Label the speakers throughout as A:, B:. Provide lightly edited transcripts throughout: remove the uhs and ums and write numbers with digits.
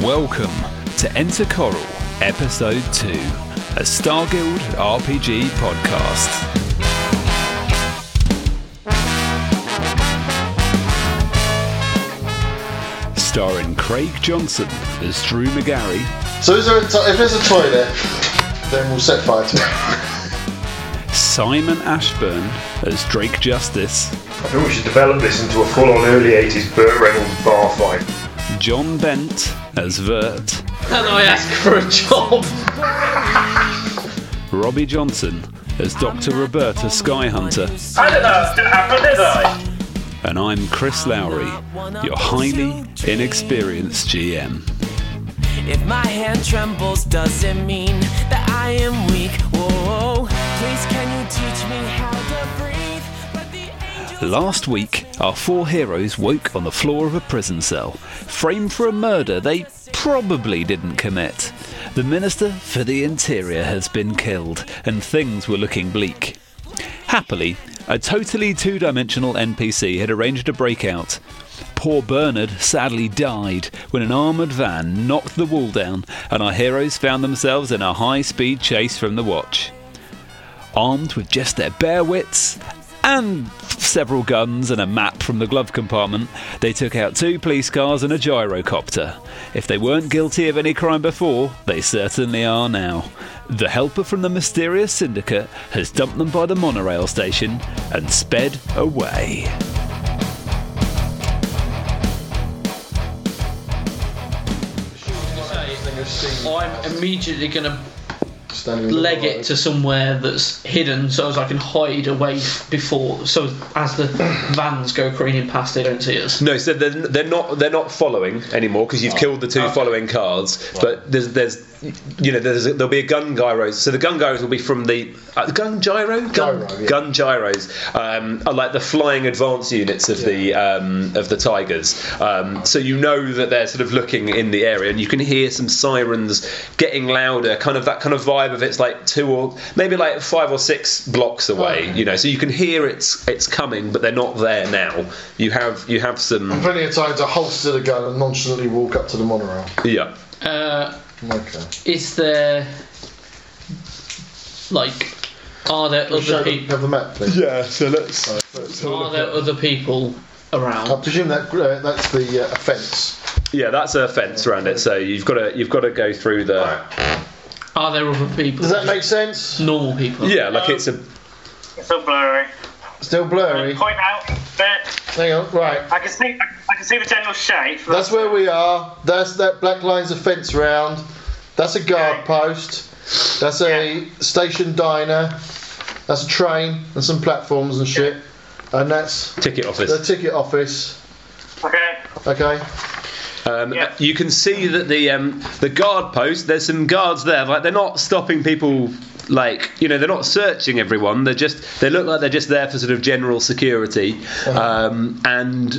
A: Welcome to Enter Coral, Episode 2, a Starguild RPG podcast. Starring Craig Johnson as Drew McGarry.
B: So if there's a toilet, then we'll set fire to it.
A: Simon Ashburn as Drake Justice.
C: I think we should develop this into a full-on early 80s Burt Reynolds bar fight.
A: John Bent as Vert.
D: Can I ask for a job?
A: Robbie Johnson as Dr. Roberta Skyhunter.
C: I don't know if it happened, did I?
A: And I'm Chris Lowry, your highly inexperienced GM.
E: If my hand trembles, does it mean that I am weak? Whoa, please can you teach me how to breathe? But the angels...
A: Last week, our four heroes woke on the floor of a prison cell, framed for a murder they probably didn't commit. The Minister for the Interior has been killed, and things were looking bleak. Happily, a totally two-dimensional NPC had arranged a breakout. Poor Bernard sadly died when an armoured van knocked the wall down and our heroes found themselves in a high-speed chase from the Watch. Armed with just their bare wits and several guns and a map from the glove compartment, they took out 2 police cars and a gyrocopter. If they weren't guilty of any crime before, they certainly are now. The helper from the mysterious syndicate has dumped them by the monorail station and sped away.
D: I'm immediately going to leg it to somewhere that's hidden so as I can hide away before, so as the vans go careening past they don't see us.
F: No, so they're not following anymore because you've killed the 2 following cars. Right. But there'll be a gun gyros. So the gun gyros will be from the gun gyros are like the flying advance units of the Tigers. So you know that they're sort of looking in the area, and you can hear some sirens getting louder. Kind of that kind of vibe of it's like 2 or maybe like 5 or 6 blocks away. You know, so you can hear it's coming, but they're not there now. You have some
B: plenty of time to holster the gun and nonchalantly walk up to the monorail.
F: Yeah.
B: Okay.
D: Is there are there other people?
B: Have the map, please.
F: Yeah. So let's
D: are there other people around?
B: I presume that's the fence.
F: Yeah, that's a fence around it. So you've got to go through the.
D: Are there other people?
B: Does that make sense?
D: Normal people.
F: Yeah, like it's
G: still blurry.
B: Still blurry.
G: Point out that.
B: Hang on, right.
G: I can see the general shape.
B: That's where we are. That's that black line's a fence round. That's a guard post. That's a station diner. That's a train and some platforms and shit. And that's
F: ticket office.
B: The ticket office. Okay.
F: You can see that the guard post. There's some guards there. Like they're not stopping people. They're not searching everyone. They look like they're just there for sort of general security. And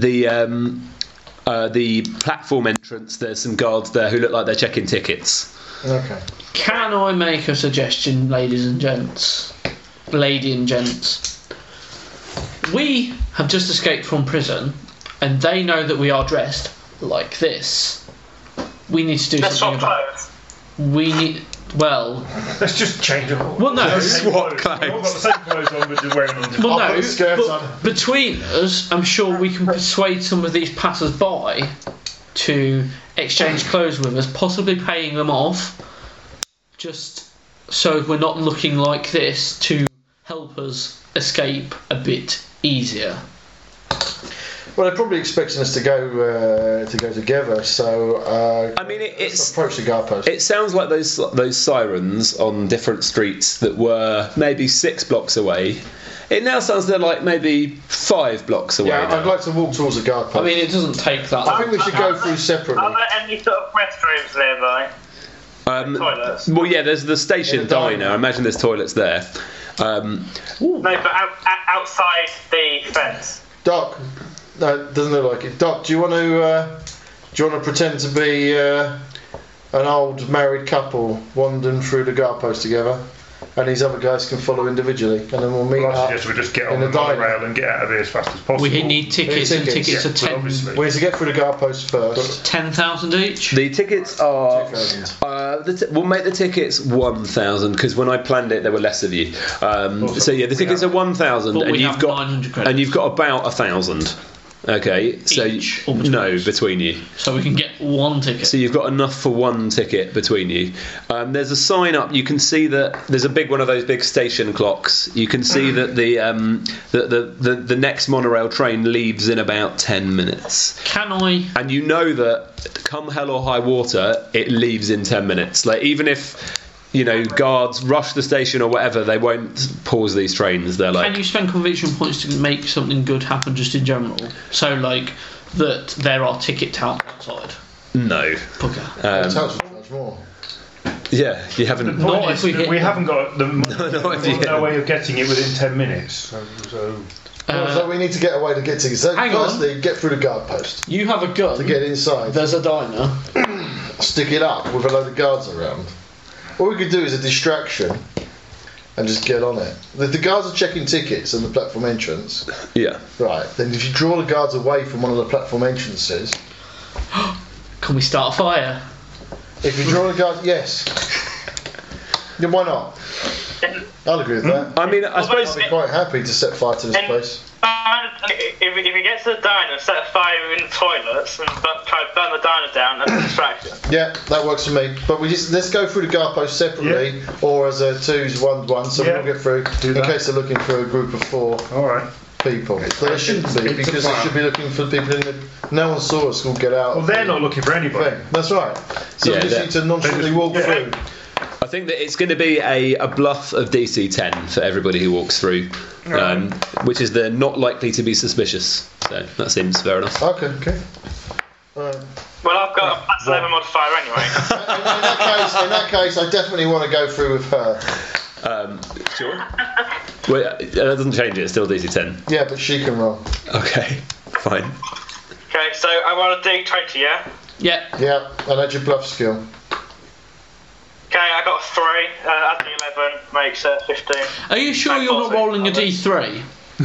F: the platform entrance, there's some guards there who look like they're checking tickets.
B: Okay.
D: Can I make a suggestion, lady and gents? We have just escaped from prison, and they know that we are dressed like this. We need to do something about it.
C: Let's just change it all.
D: Well, no.
F: Swap
C: We've all got the same clothes on, but you're wearing them.
D: Well,
B: I'll put
D: no.
B: the skirts
D: But
B: on.
D: between us, I'm sure we can persuade some of these passers-by to exchange clothes with us, possibly paying them off, just so we're not looking like this, to help us escape a bit easier.
B: Well, they're probably expecting us to go together. So
F: I mean,
B: let's approach the guard post.
F: It sounds like those sirens on different streets that were maybe 6 blocks away. It now sounds they're like maybe 5 blocks away.
B: Yeah,
F: now.
B: I'd like to walk towards the guard post.
D: I mean, it doesn't take that
B: I
D: long.
B: think we should go through separately.
G: Are there any sort of restrooms nearby? Toilets?
F: Well, yeah, there's the station diner. I imagine there's toilets there.
G: No, but outside the fence.
B: Doc, no, it doesn't look like it. Doc, do you want to pretend to be an old married couple wandering through the guard post together? and these other guys can follow individually, and then we'll meet
C: Well, I
B: up
C: suggest we just get on
B: in
C: the
B: the diner.
C: monorail and get out of here as fast as possible.
D: We need tickets, and
B: tickets,
D: tickets
C: yeah,
D: are
C: well,
D: 10
C: obviously.
B: We have to get through the guard post first.
D: 10,000 each.
F: The tickets are.
B: 2,000.
F: We'll make the tickets 1,000 because when I planned it, there were less of you. So yeah, the tickets are 1,000,
D: But
F: and
D: we
F: you've
D: have
F: got
D: 900 credits.
F: and you've got about 1,000. Okay, so
D: Each, or between
F: no,
D: us?
F: between you.
D: So we can get one ticket.
F: So you've got enough for one ticket between you. There's a sign up. You can see that there's a big one of those big station clocks. You can see that the next monorail train leaves in about 10 minutes.
D: Can I?
F: And you know that come hell or high water, it leaves in 10 minutes. Like even if guards rush the station or whatever, they won't pause these trains. They're like,
D: Can you spend conviction points to make something good happen just in general? So, like, that there are ticket touts outside.
F: no.
D: Bugger.
B: Touts will charge more.
F: Yeah, you haven't.
C: The point
D: Not
C: is
D: if we
C: that
D: hit
C: we
D: them.
C: haven't got the
F: yeah.
C: no way of getting it within 10 minutes. So
B: So we need to get away to get tickets. So
D: hang on.
B: firstly, get through the guard post
D: You have a gun.
B: to get inside.
D: There's a diner.
B: Stick it up with a load of guards around. What we could do is a distraction and just get on it. The guards are checking tickets in the platform entrance.
F: Yeah.
B: Right, then if you draw the guards away from one of the platform entrances,
D: Can we start a fire?
B: if you draw the guards, yes. Yeah, why not? I'll agree with that.
F: I mean, I suppose.
B: I'd be quite happy to set fire to this place.
G: If we get to the diner, set a fire in the toilets and try to burn the diner down as a distraction.
B: Yeah, that works for me. But let's go through the guard post separately, or as a 2s1-1, so
C: Yeah.
B: we'll get through
C: Do
B: in
C: that.
B: case they're looking for a group of 4
C: alright.
B: people. But they shouldn't be,
C: it's a
B: because they
C: plan.
B: should be looking for people in the. No one saw us all get out.
C: Well, they're not looking for anybody.
B: thing. That's right. So
F: Yeah,
B: we just need to nonchalantly walk
C: yeah.
B: through.
F: I think that it's going to be a bluff of DC 10 for everybody who walks through, which is they're not likely to be suspicious. So that seems fair enough.
B: Okay. Right.
G: Well, I've got a plus 11 modifier anyway.
B: In that case, I definitely want to go through with her.
F: Sure. Well, that doesn't change it. It's still DC 10.
B: Yeah, but she can roll.
F: Okay, fine.
G: Okay, so I roll a d20, yeah?
D: Yeah.
B: Yeah, and that's your bluff skill.
G: Okay, I got a 3. Add the 11 makes 15.
D: Are you sure you're not rolling a D3?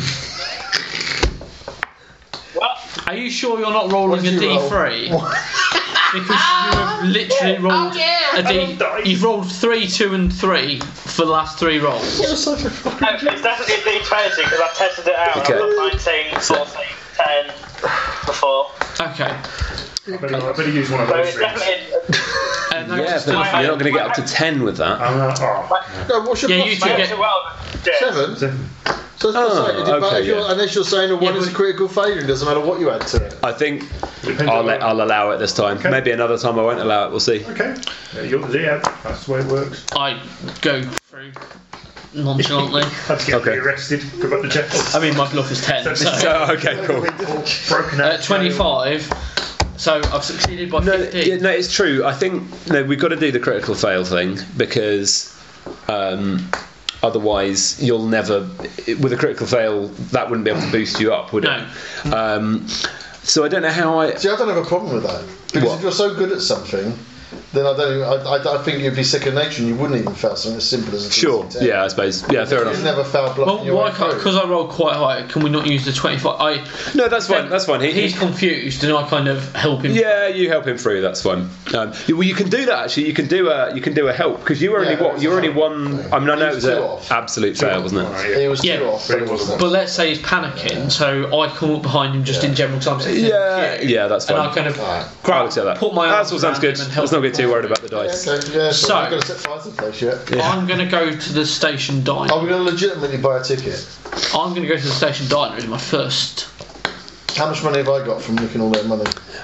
G: What?
D: Are you sure you're not rolling a
B: What did you roll?
D: D3? Because you have literally rolled a D. You've rolled 3, 2, and 3 for the last 3 rolls.
B: You're such a fucking.
G: No, it's definitely a d20 because I tested it out.
F: Okay.
G: I got 19, 14, 10 before.
D: Okay.
C: I better use one of
G: So
C: those
G: it's
C: things.
G: definitely.
F: Yeah, but you're not going to get up to 10 with that.
B: No, what's your
D: Yeah,
B: bluff
D: you
B: skill?
D: two
G: Makes
D: get.
G: it well. Yeah.
B: 7? So that's what I'm saying.
F: okay, yeah.
B: Unless you're saying that one is a critical failure, it doesn't matter what you add to it.
F: I think
C: Depends
F: I'll
C: on-
F: allow it this time.
C: Okay.
F: Maybe another time I won't allow it. We'll see.
C: Okay. That's the way it works.
D: I go through nonchalantly.
C: Had to get
F: Okay.
C: arrested. Go back to jail.
D: I mean, my bluff is 10. So.
F: So okay, cool.
C: Broken out.
D: 25. So I've succeeded by 15.
F: No, it's true. I think we've got to do the critical fail thing because otherwise you'll never. With a critical fail, that wouldn't be able to boost you up, would it?
D: No.
F: So I don't know how I.
B: See, I don't have a problem with that. Because
F: What?
B: if you're so good at something, then I think you'd be second nature and you wouldn't even fail something as simple as a
F: Sure.
B: DC-10.
F: Yeah, I suppose. Yeah, fair
B: You've
F: enough.
B: never failed blocking
D: Well,
B: your
D: why
B: way
D: can't?
B: through.
D: Because I rolled quite high. Can we not use the 25?
F: No, that's fine. That's fine.
D: He's confused, and I kind of help him.
F: Yeah, you help him through. That's fine. Well, you can do that actually. You can do a help because you were only
B: Yeah,
F: what? You were only one. I mean, I know it was
B: He was
F: an
B: two off.
F: absolute fail, wasn't it?
B: He was
D: Yeah.
B: too off, but it wasn't.
D: But let's say he's panicking, so I come up behind him just in general because I'm sitting in
F: Yeah,
D: the queue,
F: yeah, that's
D: and
F: fine.
D: I kind of
F: I'll accept that.
D: put my
F: That's
D: arms
F: all sounds
D: around
F: good.
D: him and help
F: Let's not get
D: him
F: too worried
D: forward.
F: about the dice.
B: Okay, yeah, so
D: So-
B: we're going to set fire to the place yet.
D: I'm going to go to the station diner.
B: Are we going to legitimately buy a ticket?
D: I'm going to go to the station diner as my first.
B: How much money have I got from looking all that money?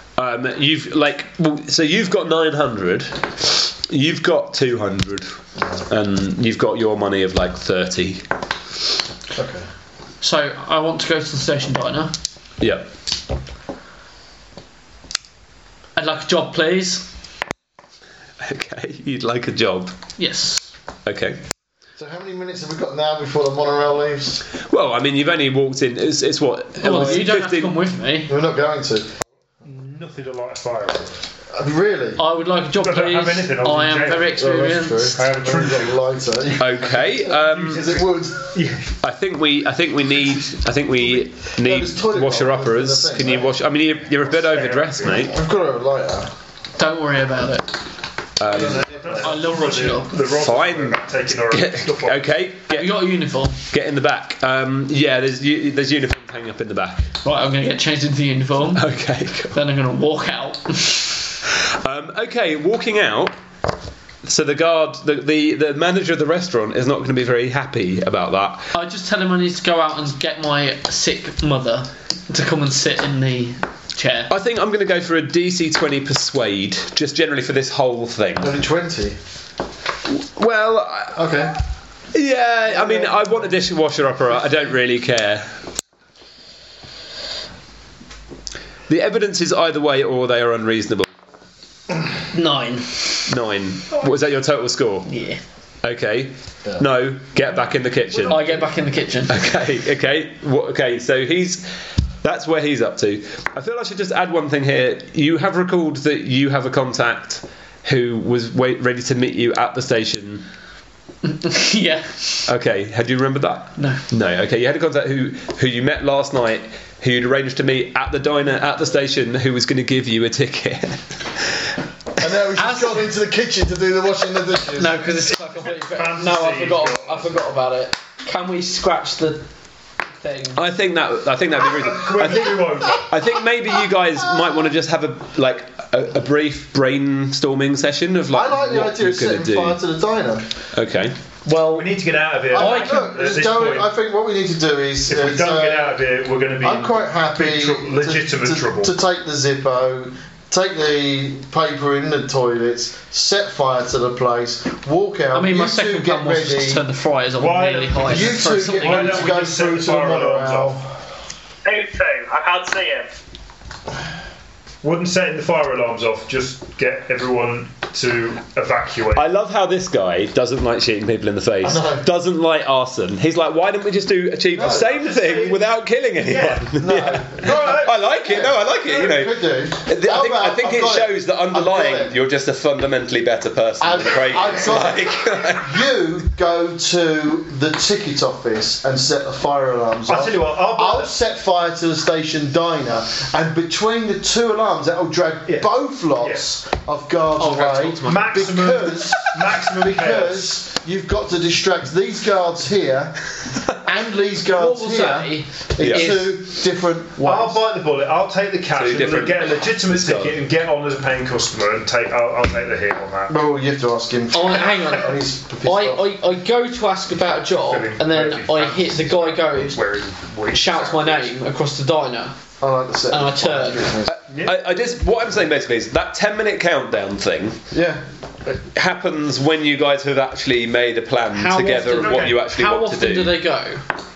F: So you've got 900. You've got 200, and you've got your money of like 30.
B: Okay.
D: So I want to go to the station diner.
F: Yeah.
D: I'd like a job, please.
F: Okay. You'd like a job.
D: Yes.
F: Okay.
B: So how many minutes have we got now before the monorail leaves?
F: Well, I mean, you've only walked in. It's what?
D: Well, you don't have to
F: 15
D: come with me.
B: We're not going to.
C: nothing to light a fire with.
B: Really?
D: I would like a job,
C: I don't have
D: please.
C: anything, I was
D: I
C: in
D: am
C: jail.
D: very
B: Well, that's
D: experienced.
B: true.
C: I had a true
B: Got a lighter.
F: Okay.
B: Because it would.
F: I think we need
B: there's toilet
F: washer
B: roll,
F: uppers.
B: there's the thing,
F: Can you
B: right?
F: wash? I mean, you're a bit overdressed, mate.
B: I've got a lighter.
D: Don't worry about it. I love washing up.
C: The rods
F: Fine.
C: about taking our stuff off.
F: Okay.
D: Have you got a uniform?
F: Get in the back. Yeah, there's uniforms hanging up in the back.
D: Right, I'm going to get changed into the uniform.
F: Okay. Cool.
D: Then I'm going to walk out.
F: Okay, walking out. So the guard, the manager of the restaurant is not going to be very happy about that.
D: I just tell him I need to go out and get my sick mother to come and sit in the chair.
F: I think I'm going to go for a DC 20 persuade, just generally for this whole thing.
B: Only 20.
F: Well,
B: Okay.
F: yeah, I mean, I want a dishwasher opera. I don't really care. The evidence is either way, or they are unreasonable.
D: 9.
F: 9. Was that your total score?
D: Yeah.
F: Okay. No, get back in the kitchen.
D: I get back in the kitchen.
F: Okay. Okay. So that's where he's up to. I feel I should just add one thing here. You have recalled that you have a contact who was ready to meet you at the station.
D: Yeah.
F: Okay. Had you remembered that?
D: No.
F: No. Okay. You had a contact who you met last night, who you'd arranged to meet at the diner at the station, who was going to give you a ticket.
B: And now we've just gone into the kitchen to do the washing the dishes.
D: No, because it's completely. No, I forgot about it. Can we scratch the thing?
F: I think that'd be reasonable. I think maybe you guys might want to just have a brief brainstorming session of
B: I like the
F: what
B: idea
F: you're
B: of setting
F: going to do.
B: fire to the diner.
F: Okay.
D: Well,
C: We need to get out of here.
B: I
C: I
B: think what we need to do is.
C: if we don't get out of here, we're going to be
B: I'm quite happy
C: in legitimate trouble.
B: to take the Zippo, take the paper in the toilets, set fire to the place, walk out.
D: I mean, my
B: you two
D: second
B: get
D: plan was
B: ready.
D: just turn the fryers on
C: Why
D: really
C: don't-
D: high.
B: You
D: and throw
B: two
D: something
B: get ready
D: in.
C: Why
B: to
C: don't
B: go
C: we just set
B: through
C: the
B: to the
C: fire alarms
B: monorail.
C: off?
G: Who to? I can't see him.
C: Wouldn't setting the fire alarms off just get everyone to evacuate?
F: I love how this guy doesn't like shooting people in the face,
B: I know.
F: doesn't like arson. He's like, why didn't we just achieve the same thing without killing anyone?
B: No.
F: I like it. No, I like it. You know,
B: Could do.
F: I think it shows that
B: I've got
F: underlying
B: it.
F: you're just a fundamentally better person than Craig.
B: I've got it.
F: Like,
B: You go to the ticket office and set the fire alarms off.
C: I'll tell you what,
B: I'll set fire to the station diner, and between the two alarms, that'll drag both lots of guards
D: I'll go
B: away.
D: talk to my-
C: maximum
B: Because
C: chaos.
B: you've got to distract these guards here and these guards
D: What we'll
B: here
D: say
B: in
D: is-
B: two different ways.
C: I'll bite the bullet. I'll take the cash
F: Two
C: and we'll
F: different
C: get a legitimate
F: scars.
C: ticket and get on as a paying customer and take. I'll take the hit on that.
B: Well, you have to ask him.
D: Hang on.
B: And he's pissed off.
D: I go to ask about a job, and then I hit the guy goes, shouts my name across the diner,
B: I like the set.
D: and I turn.
F: what I'm saying basically is that 10-minute countdown thing
B: Yeah.
F: happens when you guys have actually made a plan
D: How
F: together
D: often-
F: of what you actually
D: How
F: want to
D: often
F: do.
D: do they go?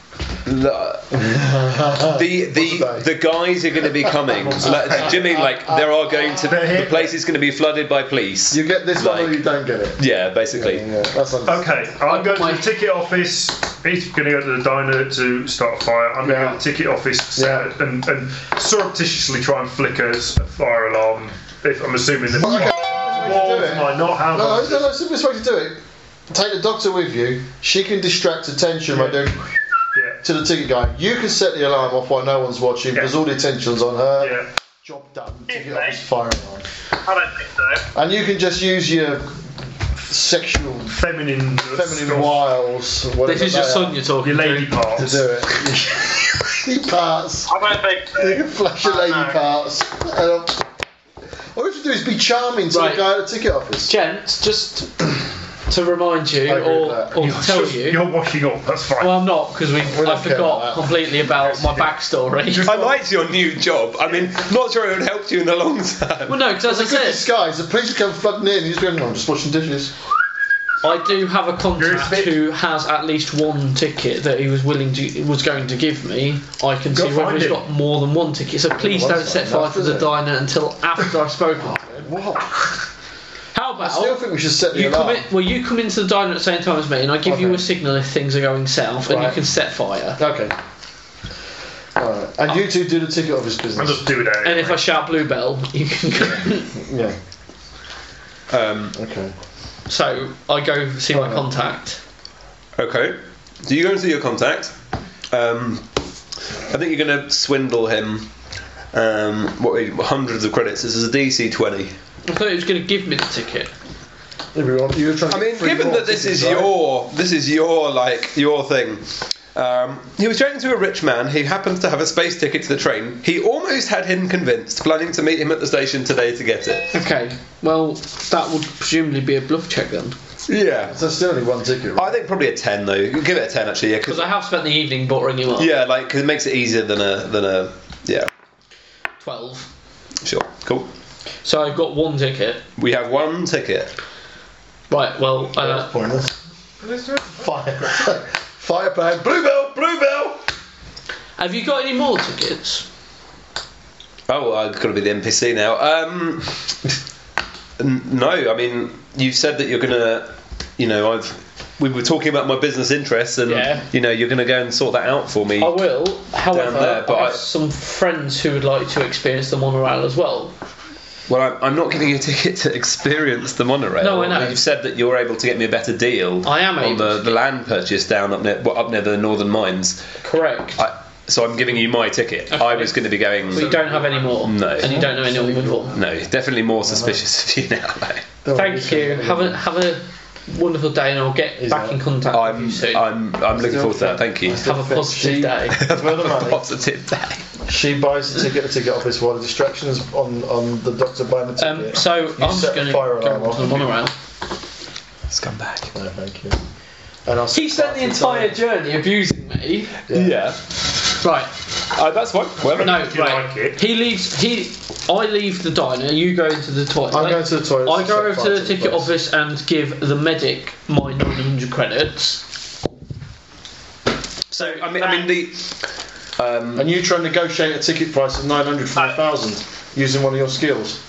F: The guys are going to be coming. Like, Jimmy, there are going to the place is going to be flooded by police.
B: You get this one or you don't get it.
F: Yeah, basically.
B: Yeah, that's understandable.
C: Okay, I'm going to the ticket office. He's going to go to the diner to start a fire. I'm going to go to the ticket office and surreptitiously try and flicker a fire alarm. If I'm assuming that walls might not have.
B: No, it's the best way to do it. Take the doctor with you. She can distract attention by doing to the ticket guy. You can set the alarm off while no one's watching because all the attention's on her.
C: Yeah.
B: Job done. Ticket office fire alarm.
G: I don't think so.
B: And you can just use your sexual,
C: Feminine
B: wiles.
D: This is your son you're talking
C: Your lady
D: to.
C: parts.
B: To do it. Lady parts.
G: I don't think so.
B: You can flash your lady
G: No.
B: parts. All you have to do is be charming to
D: Right.
B: the guy at the ticket office.
D: Gents, just to remind you,
B: I agree with
D: or
B: that.
D: to tell you.
C: You're washing up. That's fine.
D: Well, I'm not, because
B: don't
D: I
B: care about
D: forgot
B: that.
D: completely about my backstory.
F: I liked your new job. I mean, not sure it would help you in the long term.
D: Well, no, because as I
B: It's a good
D: said,
B: disguise. The police come flooding in. He's going, I'm just washing dishes.
D: I do have a contact who has at least one ticket that he was going to give me. I can see whether he's got more than one ticket. So please
B: Well,
D: don't
B: that's
D: set
B: not
D: fire to
B: enough,
D: the
B: is it?
D: diner until after I've spoken to him.
B: What?
D: How
B: I still
D: about
B: think we should set the
D: you
B: alarm.
D: you come into the diner at the same time as me, and I give you
B: Okay.
D: a signal if things are going south, and you
B: Right.
D: can set fire.
B: Okay. Alright. And you two do the ticket office
C: I'll
B: business.
C: just do it anyway.
D: And if I shout Bluebell, you can go.
B: Yeah. Okay.
D: So I go see my contact.
F: Okay. So you go and see your contact. I think you're going to swindle him. Hundreds of credits. This is a DC 20.
D: I thought he was going to give me the ticket.
B: Everyone, you were trying to
F: I mean,
B: get 3
F: given
B: more
F: that this
B: tickets,
F: is
B: right?
F: your thing. He was chatting to a rich man. He happens to have a space ticket to the train. He almost had him convinced, planning to meet him at the station today to get it.
D: Okay, well, that would presumably be a bluff check then.
F: Yeah.
B: So still only 1 ticket, right?
F: I think probably a 10 though. Give it a 10 actually, yeah.
D: Because I have spent the evening buttering him up.
F: Yeah, like, cause it makes it easier than a yeah.
D: 12.
F: Sure. Cool.
D: So I've got 1 ticket.
F: We have 1 ticket.
D: Right, well,
B: That's pointless. Firepound. Bluebell!
D: have you got any more tickets?
F: Oh, I've got to be the NPC now. No, I mean, you've said that you're gonna, we were talking about my business interests, and
D: Yeah.
F: you're gonna go and sort that out for me.
D: I will, however,
F: there, but
D: I have
F: I-
D: some friends who would like to experience the monorail as well.
F: Well, I'm not giving you a ticket to experience the monorail.
D: No, I know.
F: You've said that you're able to get me a better deal.
D: I am
F: on
D: able
F: the land purchase down up near the Northern Mines.
D: Correct.
F: So I'm giving you my ticket. I was going to be going.
D: But you don't have any more.
F: No.
D: And you don't know anyone before.
F: No, definitely more suspicious of you now. Though.
D: Thank you. Have a wonderful day, and I'll get back in contact with you soon.
F: I'm looking forward to that. Thank you.
D: Have a positive day.
B: For the money.
F: Positive day.
B: She buys the ticket at the ticket office while the distraction is on the doctor buying the ticket.
D: So
B: You
D: I'm just
B: set a
D: going to
B: fire
D: go
B: alarm
D: to the
B: off.
D: monorail.
F: Scumbag.
B: No, thank you. And I'll
D: He spent the entire journey abusing me.
F: Yeah.
D: Right.
F: That's fine. Whatever.
D: No,
C: you
D: right.
C: like it.
D: He leaves. I leave the diner. You go into the toilet.
B: I'm going to the toilet.
D: I go
B: to
D: over
B: set
D: to
B: fire
D: the ticket
B: place.
D: office and give the medic my 900 credits.
F: So I mean the.
B: And you try and negotiate a ticket price of 900 for 1,000 using one of your skills.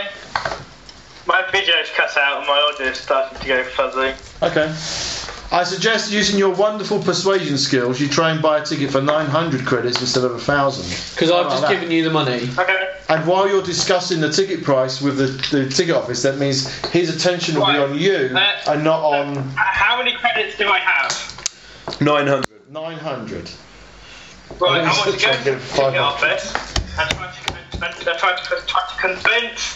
G: My video's cut out and my audio's starting to go fuzzy.
B: Okay. I suggest using your wonderful persuasion skills, you try and buy a ticket for 900 credits instead of 1,000.
D: Because I've
B: How
D: just
B: about that?
D: given you the money.
G: Okay.
B: And while you're discussing the ticket price with the ticket office, that means his attention will be
G: Right.
B: on you and not on
G: How many credits do I have?
F: 900.
B: 900.
G: Right, I
B: Let's
G: want to
B: try
G: go
B: and
G: to
B: get
G: the
B: 500.
G: ticket office and try to convince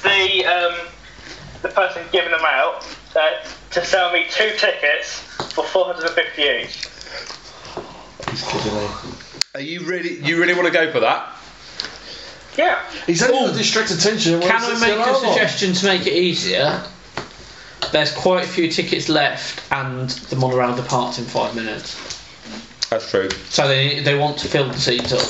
G: the person giving them out to sell me 2 tickets for 450 each.
B: He's kidding me.
F: Are you really want to go for that?
G: Yeah.
B: He's only got distract attention.
D: Can I make a suggestion to make it easier? There's quite a few tickets left, and the monorail departs in 5 minutes.
F: That's true.
D: So they want to fill the seats up.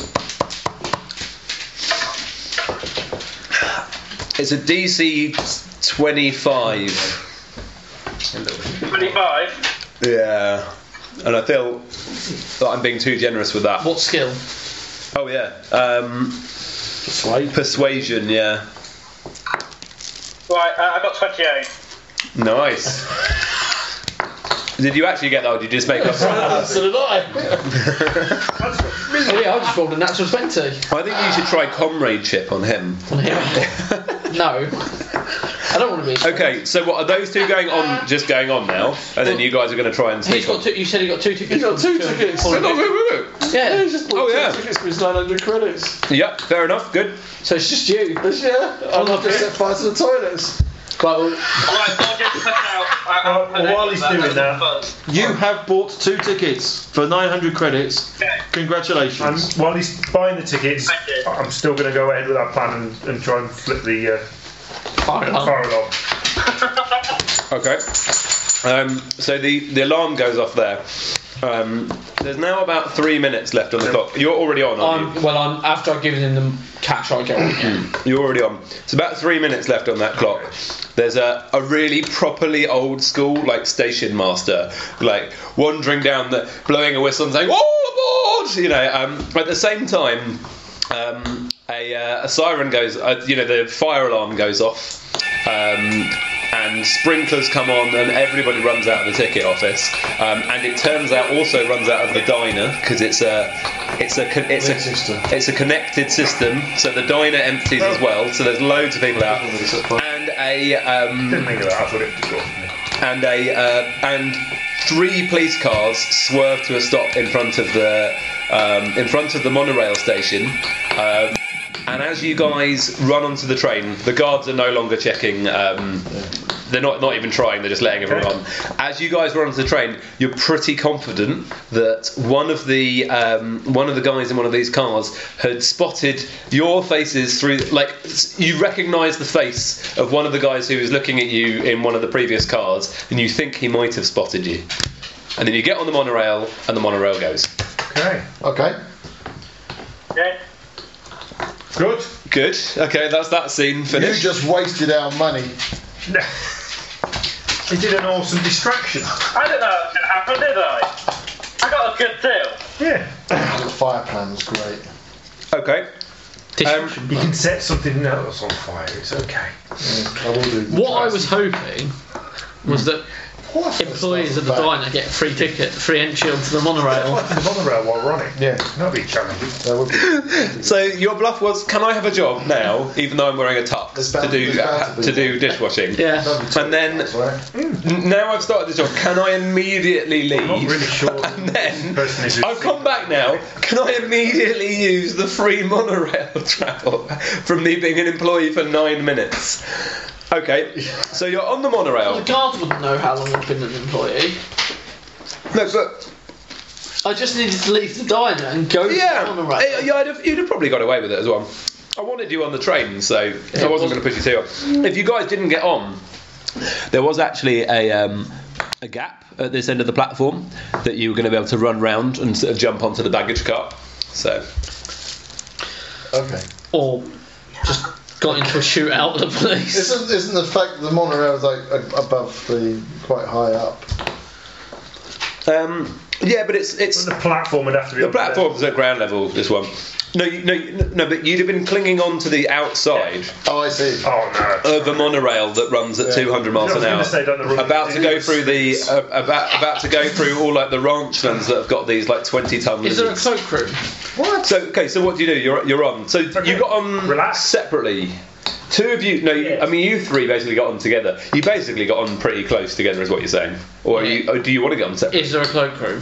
F: It's a DC 25.
G: 25.
F: Yeah. And I feel that I'm being too generous with that.
D: What skill?
F: Oh yeah. Persuasion, yeah.
G: Right, I got 28.
F: Nice. Did you actually get that, or did you just make up?
B: So did I.
D: Oh yeah, I just rolled a natural 20
F: I think you should try comradeship on him.
D: on him. No. I don't want to be.
F: Okay, so what are those two going on? Just going on now, and then you guys are going to try and
D: He's
F: sneak
D: got
F: on.
D: 2. You said he got 2 tickets.
B: He's got 2
D: from-
B: tickets.
D: from- Yeah.
B: He's just bought
F: Oh, yeah.
B: 2 tickets for his 900 credits.
F: Yep, fair enough. Good.
D: So it's just you.
B: Yeah. I'm not just set fire to the toilets.
D: Right, well,
G: Right, I'll just put out.
C: Well, while he's doing that-
B: You have bought 2 tickets for 900 credits.
G: Okay.
B: Congratulations.
C: While he's buying the tickets,
G: Thank you.
C: I'm still going to go ahead with that plan and try and flip the
D: fire alarm.
C: fire alarm.
F: Okay. So the alarm goes off there. There's now about 3 minutes left on the clock. You're already on, aren't you?
D: I'm after I've given him the cash, I go on. Yeah.
F: You're already on. It's about 3 minutes left on that clock. There's a really properly old school station master wandering down blowing a whistle and saying all aboard. At the same time, a siren goes. The fire alarm goes off, and and sprinklers come on, and everybody runs out of the ticket office. And it turns out also runs out of the diner because it's a connected system. So the diner empties as well. So there's loads of people out, and and 3 police cars swerve to a stop in front of the monorail station. And as you guys run onto the train, the guards are no longer checking. They're not even trying. They're just letting everyone on. As you guys run onto the train, you're pretty confident that one of the guys in one of these cars had spotted your faces through. Like, you recognise the face of one of the guys who was looking at you in one of the previous cars, and you think he might have spotted you. And then you get on the monorail, and the monorail goes.
B: Okay.
G: Yeah.
F: Good. Okay, that's that scene finished.
B: You just wasted our money.
C: He did an awesome distraction.
G: I didn't know that was going to happen, did I? I got a good deal.
C: Yeah.
B: The fire plan was great.
F: Okay.
C: You can set something else on fire. It's okay.
B: I will do.
D: What I was hoping was that employees of the diner get free entry onto the monorail.
C: The monorail while we're on it.
B: Yeah.
C: That'd be challenging.
B: That would be.
F: So your bluff was, can I have a job now, even though I'm wearing a tux to do dishwashing?
D: Yeah.
F: And then now I've started the job, can I immediately leave?
C: I'm not really sure.
F: And then I've come back now. Can I immediately use the free monorail travel from me being an employee for 9 minutes? Okay, so you're on the monorail.
D: The guards wouldn't know how long I've been an employee.
F: No, but
D: I just needed to leave the diner and go to the monorail.
F: You'd have probably got away with it as well. I wanted you on the train, so I wasn't going to push you too hard. If you guys didn't get on, there was actually a gap at this end of the platform that you were going to be able to run round and sort of jump onto the baggage car. So.
B: Okay.
D: Or just got into a shootout with the police.
B: Isn't the fact that the monorail is like above quite high up?
F: Yeah, but it's
C: the platform would have to be.
F: The platform's at ground level. This one. No, but you'd have been clinging on to the outside.
B: Oh, I see.
C: Oh no.
F: Of a monorail that runs at 200 miles an hour. About to go through all like the ranchlands that have got these like 20-ton.
D: Is there a cloakroom?
F: What? So what do you do? You're on. So you got on separately. Two of you. No, you 3 basically got on together. You basically got on pretty close together, is what you're saying. Or do you want to get on separately?
D: Is there a cloakroom?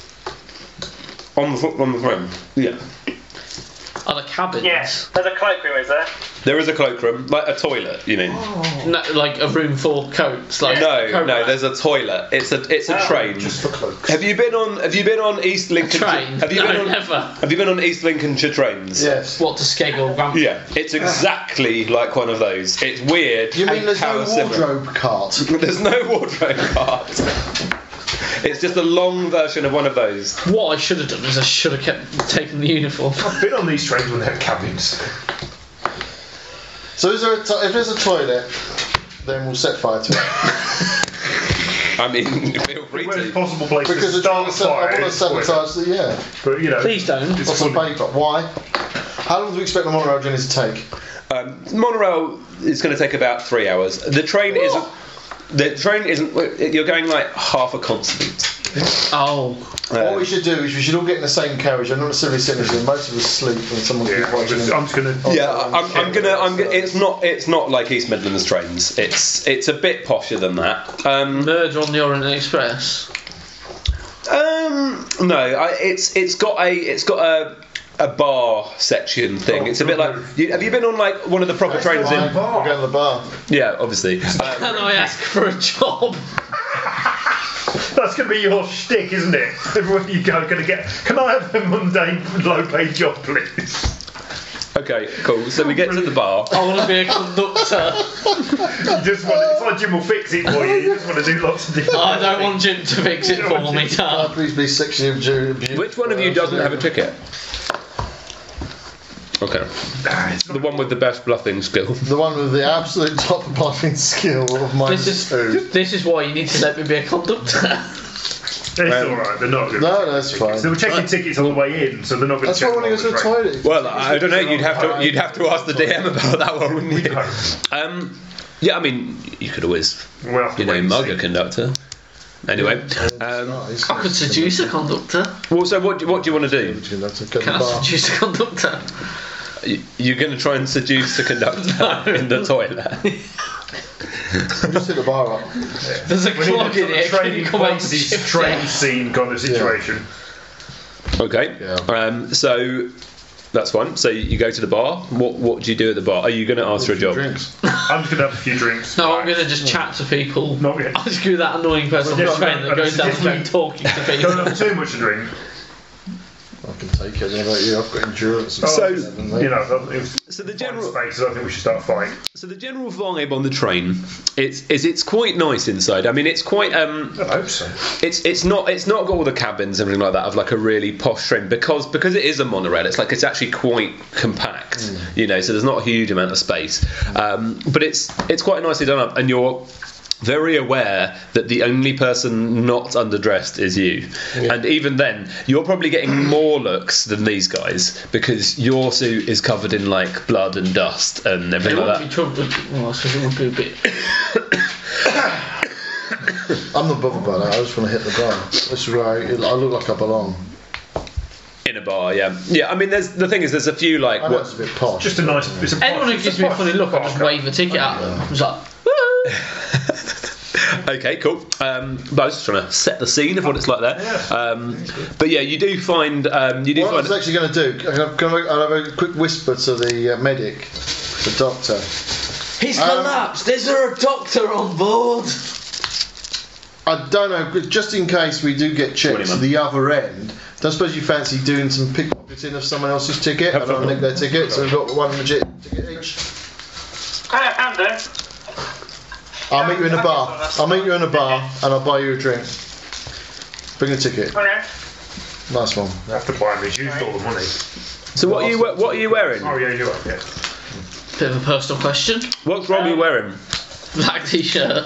F: On the front. Yeah.
D: Are there cabins?
G: Yes. There's a cloakroom, is there?
F: There is a cloakroom, like a toilet. You mean?
D: Oh. No, like a room for coats. Like
F: no. There's a toilet. It's a train.
B: Just for cloaks.
F: Have you been on East Lincolnshire?
D: Train?
F: Never. Have you been on East Lincolnshire trains?
B: Yes.
D: What, to Skegel? Ramp?
F: Yeah. It's exactly like one of those. It's weird.
B: You mean there's no
F: similar.
B: wardrobe cart?
F: There's no wardrobe cart. It's just a long version of one of those.
D: What I should have done is I should have taken the uniform.
C: I've been on these trains when they have cabins.
B: So is there if there's a toilet, then we'll set fire to it.
F: I mean, feel free
C: Where's
F: to.
C: possible place to
B: Because
C: start fire?
B: I want to sabotage the
C: But you know.
D: Please don't.
B: What's the paper? Why? How long do we expect the monorail journey to take?
F: Monorail is going to take about 3 hours. The train isn't. The train isn't. You're going like half a continent.
D: Oh.
B: What we should do is we should all get in the same carriage. I'm not necessarily sitting here. Most of us sleep when someone keeps watching.
C: I'm just gonna.
F: I'm gonna. It's not like East Midlands trains. It's a bit posher than that.
D: Murder on the Orient Express.
F: No. It's got a bar section thing. It's a bit like. Have you been on like one of the proper trains in?
B: We're going to the bar.
F: Yeah, obviously.
D: Can I ask for a job?
C: That's going to be your shtick, isn't it? Everywhere you go, going to get. Can I have a mundane, low-paid job, please?
F: Okay, cool. So we get to the bar.
D: I want to be a conductor.
C: You just want. It's like Jim will fix it for you. You just want to do lots of different.
D: I don't want Jim to fix it for me, Tom.
B: Please be sexually abused.
F: Which one of you doesn't have a ticket? Okay. The one with the best bluffing skill.
B: The one with the absolute top bluffing skill of mine.
D: This is why you need to let me be a conductor.
C: It's alright, they're not good.
B: No, that's fine.
C: So they were checking tickets on the way in, so they're not going to
B: That's
C: check
B: why when you go to the toilet.
F: Well, I don't know. You'd have to ask the DM about that one, wouldn't you? Yeah, I mean, you could always,
C: We'll have to wait and
F: mug
C: see.
F: a conductor. Anyway,
D: I could seduce a conductor.
F: well, so what do you want to do?
D: Can I seduce a conductor?
F: You're going to try and seduce the conductor in the toilet.
B: Just hit the bar up.
D: There's a
C: We need
D: clog in
C: a
D: it.
C: sort of
D: Can
C: training
D: you come and
C: quantities,
D: shift
C: train
D: it?
C: scene kind of situation.
F: Okay.
B: Yeah.
F: So that's fine. So you go to the bar. What do you do at the bar? Are you going to ask for a job?
B: Drinks.
C: I'm just going to have a few drinks.
D: No, I'm going to just chat to people.
C: Not yet.
D: I'll just do that annoying person on the
C: Yes,
D: train that goes down the train
C: yes,
D: talking to
C: Don't
D: people.
C: have too much to drink.
B: I can take it. What about you? I've got endurance. and
F: So,
B: stuff, haven't they?
F: So the general.
C: Spaces, I think we should start fighting.
F: So the general vibe on the train it's quite nice inside. I mean, it's quite
C: I hope so.
F: it's not got all the cabins and everything like that of like a really posh train because it is a monorail. It's actually quite compact, so there's not a huge amount of space. But it's quite nicely done up, and you're very aware that the only person not underdressed is you, and even then you're probably getting more looks than these guys because your suit is covered in like blood and dust and
D: It
F: everything
D: would
F: like
D: be
F: that.
D: trouble. Well, I suppose it would be a bit.
B: I'm not bothered by that. I just want to hit the bar. This is where I look like I belong.
F: In a bar, yeah. I mean, the thing is, there's a few like
B: I know it's a bit posh.
C: Just a nice. It's a
D: Anyone who
C: posh-
D: gives
C: it's
D: me a
C: posh
D: funny look, I just
C: bar.
D: wave a ticket at them. I'm just like, woo!
F: Okay, cool. But I was just trying to set the scene of what it's like there. But yeah, you do find
B: What I was actually going to do, I'll have a quick whisper to the medic, the doctor.
D: He's collapsed. Is there a doctor on board?
B: I don't know, just in case we do get checked to the other end, don't suppose you fancy doing some pickpocketing of someone else's ticket? I don't nick their ticket, so we've got one legit ticket each.
G: I can do.
B: I'll meet you in the bar. I'll meet you in the bar and I'll buy you a drink. Bring a ticket.
G: Okay.
B: Nice one.
C: I have to buy me. You've used all the money.
F: So what are you wearing?
C: Oh yeah, you are. Yeah.
D: Bit of a personal question.
F: What Rob are you wearing?
D: Black t-shirt.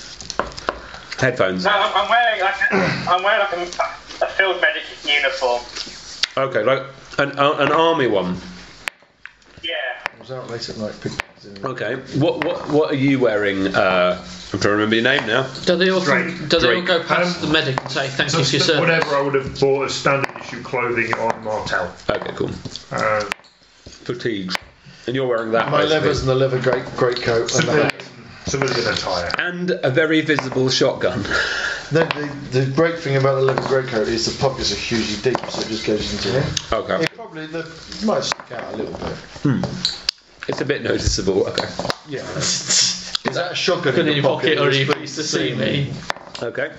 F: Headphones.
G: No, I'm wearing like a field medic uniform.
F: Okay, like an army one.
G: Yeah.
B: I was out late at night pickpocketing.
F: Okay. What are you wearing? I'm trying to remember your name now.
D: Do they all
C: Drake.
D: go past the medic and say thank you for your service?
C: Whatever I would have bought as standard issue clothing on Martel.
F: Okay, cool.
C: Uh,
F: Fatigues. And you're wearing that.
B: My
F: basically.
B: levers and the leather great coat and the hat.
C: civilian attire.
F: And a very visible shotgun.
B: The great thing about the leather greatcoat is the pockets are hugely deep, so it just goes into it.
F: Okay.
B: It probably might stick out a little bit.
F: It's a bit noticeable. Okay.
B: Yeah. Is that a shotgun
D: In your pocket, or are you
B: Please
D: pleased to see me?
F: Okay.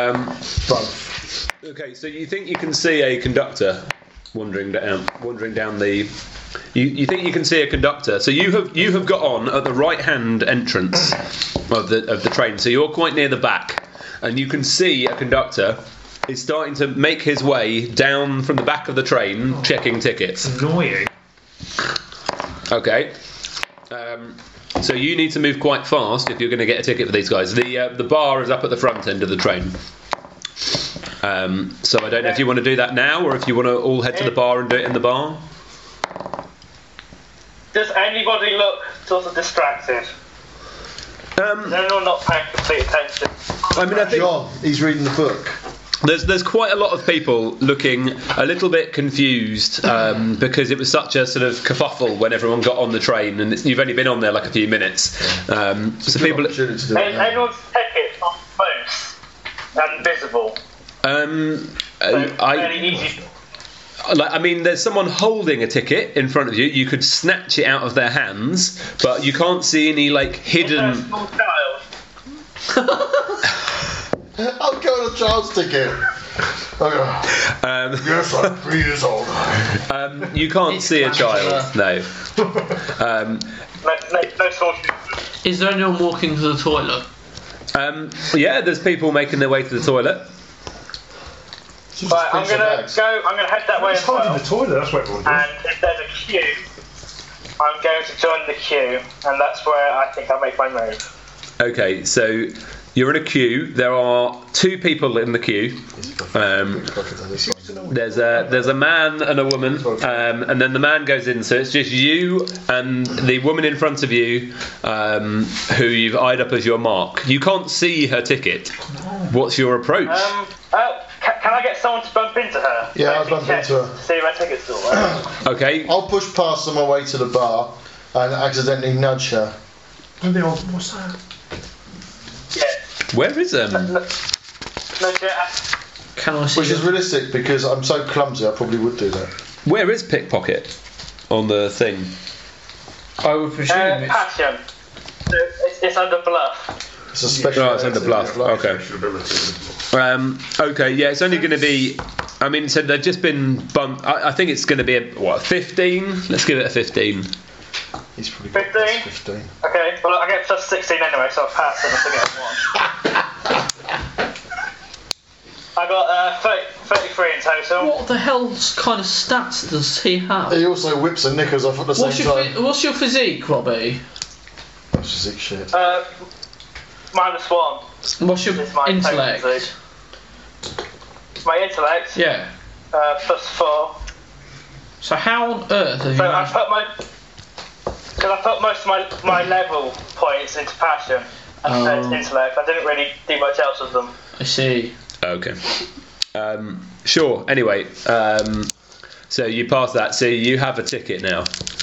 B: Both.
F: Okay. So you think you can see a conductor wandering down the. You think you can see a conductor? So you have got on at the right-hand entrance of the train. So you're quite near the back, and you can see a conductor is starting to make his way down from the back of the train, checking tickets.
C: Annoying.
F: Okay. So you need to move quite fast if you're going to get a ticket for these guys. The bar is up at the front end of the train. So I don't know if you want to do that now or if you want to all head to the bar and do it in the bar.
G: Does anybody look sort of distracted? Is anyone not paying complete attention?
F: I mean, I think
B: John, he's reading the book.
F: there's quite a lot of people looking a little bit confused because it was such a sort of kerfuffle when everyone got on the train, and you've only been on there like a few minutes. So people.
B: Opportunity to do it now.
G: Everyone's tickets are loose and visible. Very easy.
F: I mean, there's someone holding a ticket in front of you. You could snatch it out of their hands, but you can't see any like
G: Is there a
F: hidden.
G: small child?
B: I'll go on a child's ticket. Yes, I'm 3 years old.
F: You can't see a child. No.
G: No small children.
D: Is there anyone walking to the toilet?
F: Yeah, there's people making their way to the toilet.
G: Right, I'm gonna head that way
C: It's
G: as
C: hard in
G: well.
C: the toilet, that's what everyone does.
G: And if there's a queue, I'm going to join the queue, and that's where I think I'll make my move.
F: Okay, so You're in a queue. There are 2 people in the queue. There's a man and a woman, and then the man goes in. So it's just you and the woman in front of you, who you've eyed up as your mark. You can't see her ticket. What's your approach?
G: Can I get someone to bump into her?
B: Yeah, I'll bump into her.
G: See if my ticket's still there.
F: Okay.
B: I'll push past on my way to the bar and accidentally nudge her.
C: What's that?
G: Yeah.
F: Where is
G: No,
D: Can I see?
B: Which is realistic because I'm so clumsy I probably would do that.
F: Where is pickpocket on the thing?
D: I would presume it's.
G: Passion. So it's under bluff.
B: It's a special.
F: Oh, it's under bluff. Okay. Okay. Yeah, it's only going to be. I mean, so they've just been bumped. I think it's going to be a 15. Let's give it a 15.
B: He's probably
G: 15?
B: 15.
G: Okay, well I get plus 16 anyway, so I pass and I forget 1. I got 33 in total.
D: What the hell kind of stats does he have?
B: He also whips the knickers off at the same time.
D: What's your physique, Robbie?
B: That's physique shit.
G: -1.
D: What's your
G: It's my
D: intellect?
G: total physique. My intellect?
D: Yeah.
G: +4.
D: So how on earth have you
G: So I
D: managed-
G: put most of my level points into passion and intellect. I didn't really do much else with them.
D: I see.
F: Okay. Sure. Anyway, so you pass that. So you have a ticket now.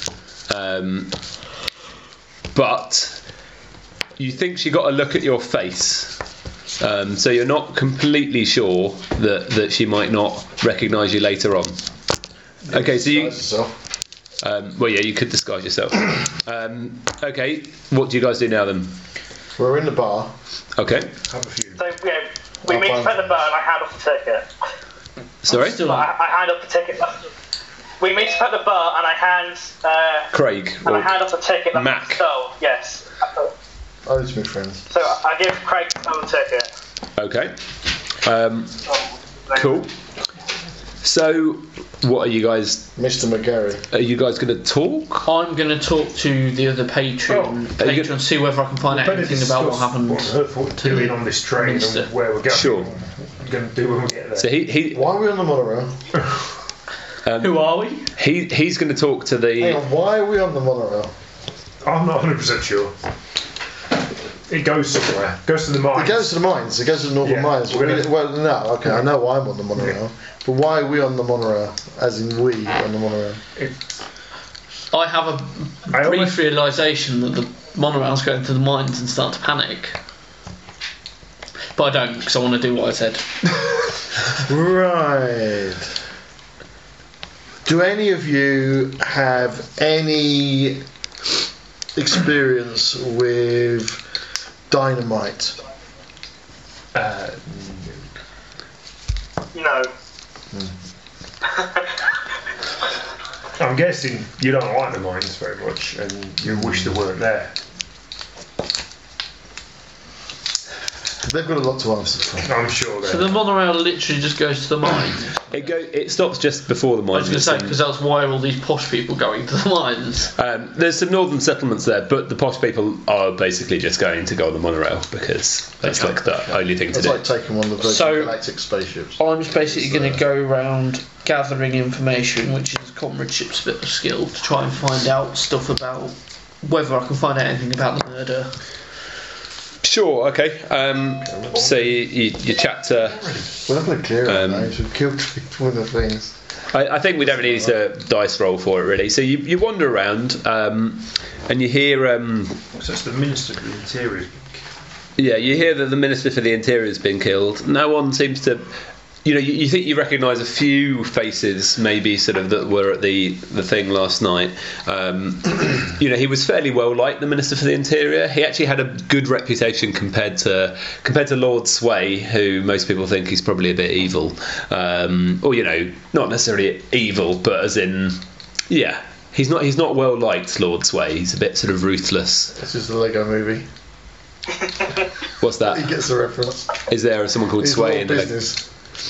F: But you think she got a look at your face. So you're not completely sure that she might not recognise you later on. Okay, so you. Well, yeah, you could disguise yourself. Okay, what do you guys do now then?
B: We're in the bar.
F: Okay.
C: Have a few.
G: So yeah, we meet at the bar and I hand off the ticket.
F: Sorry?
G: I hand off the ticket. We meet at the bar and I hand
F: Craig.
G: and I hand off the ticket that
F: Mac.
G: I stole. Yes.
B: Oh, it's my friends.
G: So I give Craig the ticket.
F: Okay. Cool. So, what are you guys?
B: Mr. McGarry.
F: Are you guys going to talk?
D: I'm going to talk to the other patron, and see whether I can find out anything about what happened.
C: What her thought doing on this train
D: Minister.
C: and where we're going.
F: Sure.
C: What we're going to do when we get there.
F: So he
B: Why are we on the monorail?
D: Who are we?
F: he's going to talk to
B: Hang
F: the.
B: on, why are we on the monorail?
C: I'm not 100% sure. It goes somewhere. Goes to the mines.
B: It goes to the mines. It goes to the northern
C: Yeah,
B: mines.
C: we're gonna-
B: Well, no, okay, I know why I'm on the monorail. But why are we on the monorail? As in we on the monorail.
D: I have a
C: I
D: brief
C: almost-
D: realisation that the monorail's going to the mines and start to panic. But I don't, because I want to do what I said.
B: Right. Do any of you have any experience with dynamite?
G: No.
C: I'm guessing you don't like the mines very much and you wish they weren't there.
B: They've got a lot to answer for.
C: I'm sure
D: So
C: they
D: the monorail literally just goes to the mines.
F: It stops just before the
D: I
F: mines.
D: was going to say, because that's why are all these posh people going to the mines.
F: There's some northern settlements there, but the posh people are basically just going to go on the monorail because that's like the only thing to
B: It's
F: do.
B: like taking one of the Virgin
D: So-
B: Galactic spaceships.
D: I'm just basically going to go around gathering information, which is comradeship's bit of skill, to try and find out stuff about whether I can find out anything about the murder.
F: Sure, okay. So you chat to.
B: We're not going to clear it
F: Um,
B: now. You should kill one of the things.
F: I think we don't really need a dice roll for it, really. So you wander around and you hear.
C: So it's the Minister of the Interior.
F: Yeah, you hear that the Minister for the Interior has been killed. No one seems to. You think you recognise a few faces, maybe sort of that were at the thing last night. He was fairly well liked, the Minister for the Interior. He actually had a good reputation compared to Lord Sway, who most people think he's probably a bit evil, or not necessarily evil, but as in, yeah, he's not well liked. Lord Sway, he's a bit sort of ruthless.
B: This is the Lego movie.
F: What's that?
B: He gets the reference.
F: Is there someone called
B: He's
F: Sway
B: all
F: in the
B: business.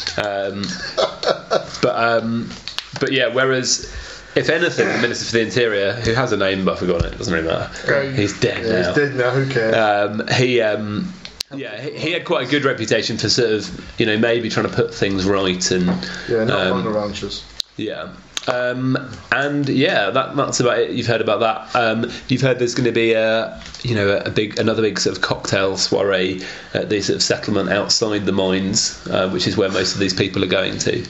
F: But yeah, whereas if anything, the Minister for the Interior, who has a name but I've forgotten it, doesn't really matter.
B: Okay.
F: He's dead
B: Yeah,
F: now.
B: he's dead now. Who cares?
F: He Yeah, he had quite a good reputation for sort of, maybe trying to put things right and.
B: Yeah, not among the ranchers.
F: Yeah. And yeah, that's about it. You've heard about that. You've heard there's going to be another big sort of cocktail soiree at the sort of settlement outside the mines, which is where most of these people are going to.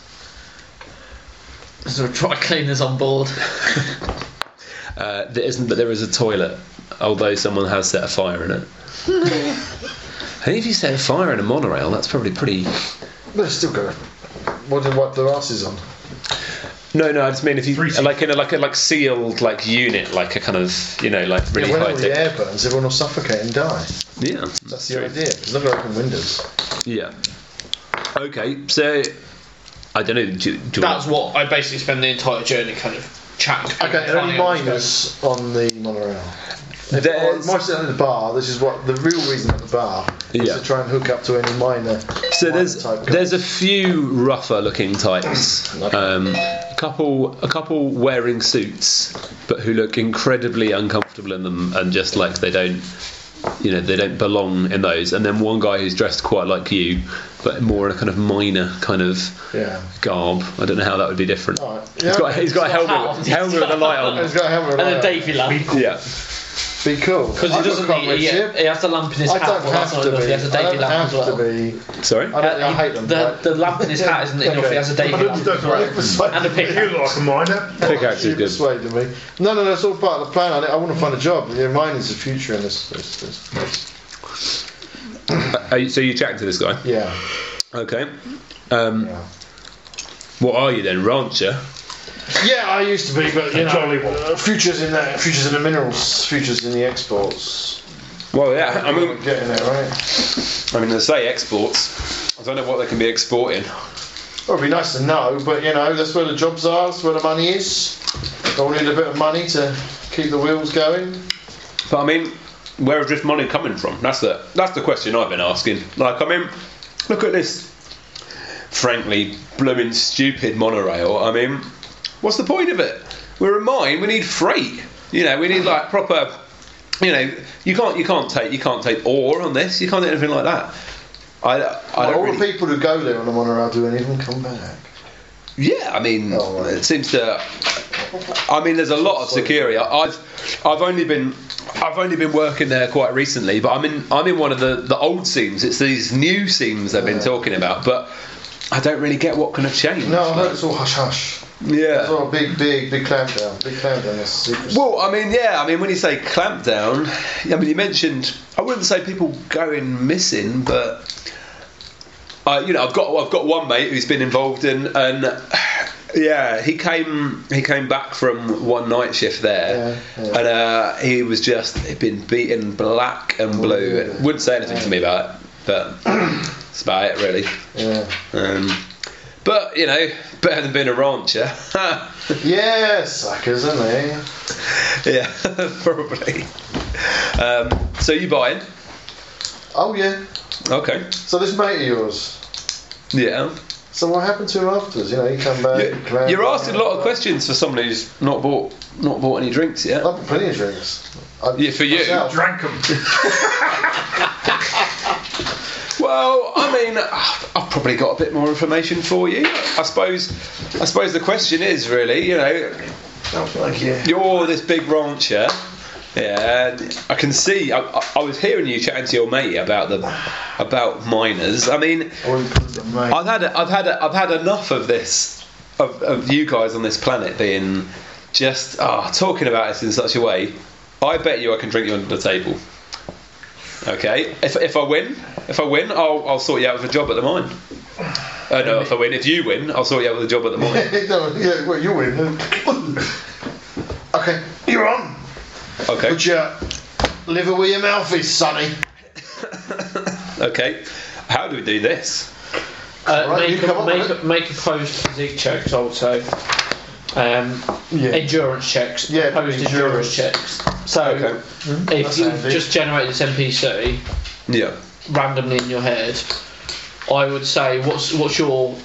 D: So dry cleaners on board.
F: There isn't, but there is a toilet, although someone has set a fire in it. I think if you set a fire in a monorail, that's probably pretty.
B: They're still going to wipe their asses on.
F: No, I just mean if you like in a sealed unit, like a kind of really
B: when
F: high
B: all the air burns, everyone will suffocate and die.
F: Yeah,
B: that's the idea. It's not going to open windows.
F: Yeah. Okay, so I don't know.
D: That's what I basically spend the entire journey kind of chatting.
B: Okay, are there any miners on the monorail? Mostly at the bar. This is what the real reason at the bar is to try and hook up to any miner.
F: So there's a few rougher looking types. A couple wearing suits, but who look incredibly uncomfortable in them, and just like they don't belong in those. And then one guy who's dressed quite like you, but more in a kind of miner kind of garb. I don't know how that would be different.
B: Right. Yeah,
F: he's got a helmet with a light on.
B: He's got a helmet
D: and a Davy lamp.
F: Yeah.
B: Be cool.
D: Because he doesn't need. He has the lamp in his hat.
B: I don't have to be.
D: He has a Davy lamp as well.
F: Sorry?
B: I hate them.
D: The lamp in his hat isn't enough. He has a Davy lamp. And a pickaxe.
C: You look like a miner.
F: Pickaxe is good.
B: Persuaded me. No, that's all part of the plan. I want to find a job. Mining's the future in this place.
F: So you're chatting to this guy?
B: Yeah.
F: Okay. What are you then, rancher?
B: Yeah, I used to be, but futures in the minerals, futures in the exports.
F: Well, yeah, I mean,
B: getting there, right?
F: I mean, they say exports. I don't know what they can be exporting.
B: Well, it'd be nice to know, but that's where the jobs are, that's where the money is. All need a bit of money to keep the wheels going.
F: But I mean, where is this money coming from? That's the question I've been asking. Like, I mean, look at this, frankly, blooming stupid monorail. I mean, what's the point of it? We're a mine. We need freight. We need like proper. You can't take ore on this. You can't do anything like that.
B: The people who go there on the monorail do any of them come back?
F: Yeah, I mean, it seems to. I mean, there's a lot of security. I've only been working there quite recently, but I'm in one of the old seams. It's these new seams they've been talking about, but I don't really get what can have changed.
B: No, I heard it's all hush hush.
F: Yeah.
B: It's all big clampdown. Big clampdown is secrecy.
F: Well, I mean, when you say clampdown, I mean, you mentioned, I wouldn't say people going missing, but I've got one mate who's been involved in, and he came back from one night shift there, and he'd been beaten black and blue.
B: Yeah.
F: Wouldn't say anything to me about it, but that's about it really.
B: Yeah.
F: But better than being a rancher.
B: Yeah, suckers, aren't they?
F: Yeah, probably. So you buying?
B: Oh yeah.
F: Okay.
B: So this mate of yours.
F: Yeah.
B: So what happened to him afterwards? He come back.
F: You're asking a lot of questions for someone who's not bought any drinks yet.
B: I've bought plenty of drinks.
F: For you.
C: Drank them.
F: Well, I mean, I've probably got a bit more information for you. I suppose the question is really, you're this big rancher. Yeah, I can see. I was hearing you chatting to your mate about miners. I mean, I've had enough of this, of you guys on this planet being just talking about this in such a way. I bet you I can drink you under the table. Okay, if I win, I'll sort you out with a job at the mine. No, if you win, I'll sort you out with a job at the mine.
B: Well, you win. Okay, you're on.
F: Okay.
B: Put your liver where your mouth is, sonny.
F: Okay. How do we do this?
D: Make a post physique checks, I would say. Endurance checks.
B: Yeah,
D: post endurance checks. So if you just generate this NPC randomly in your head, I would say what's your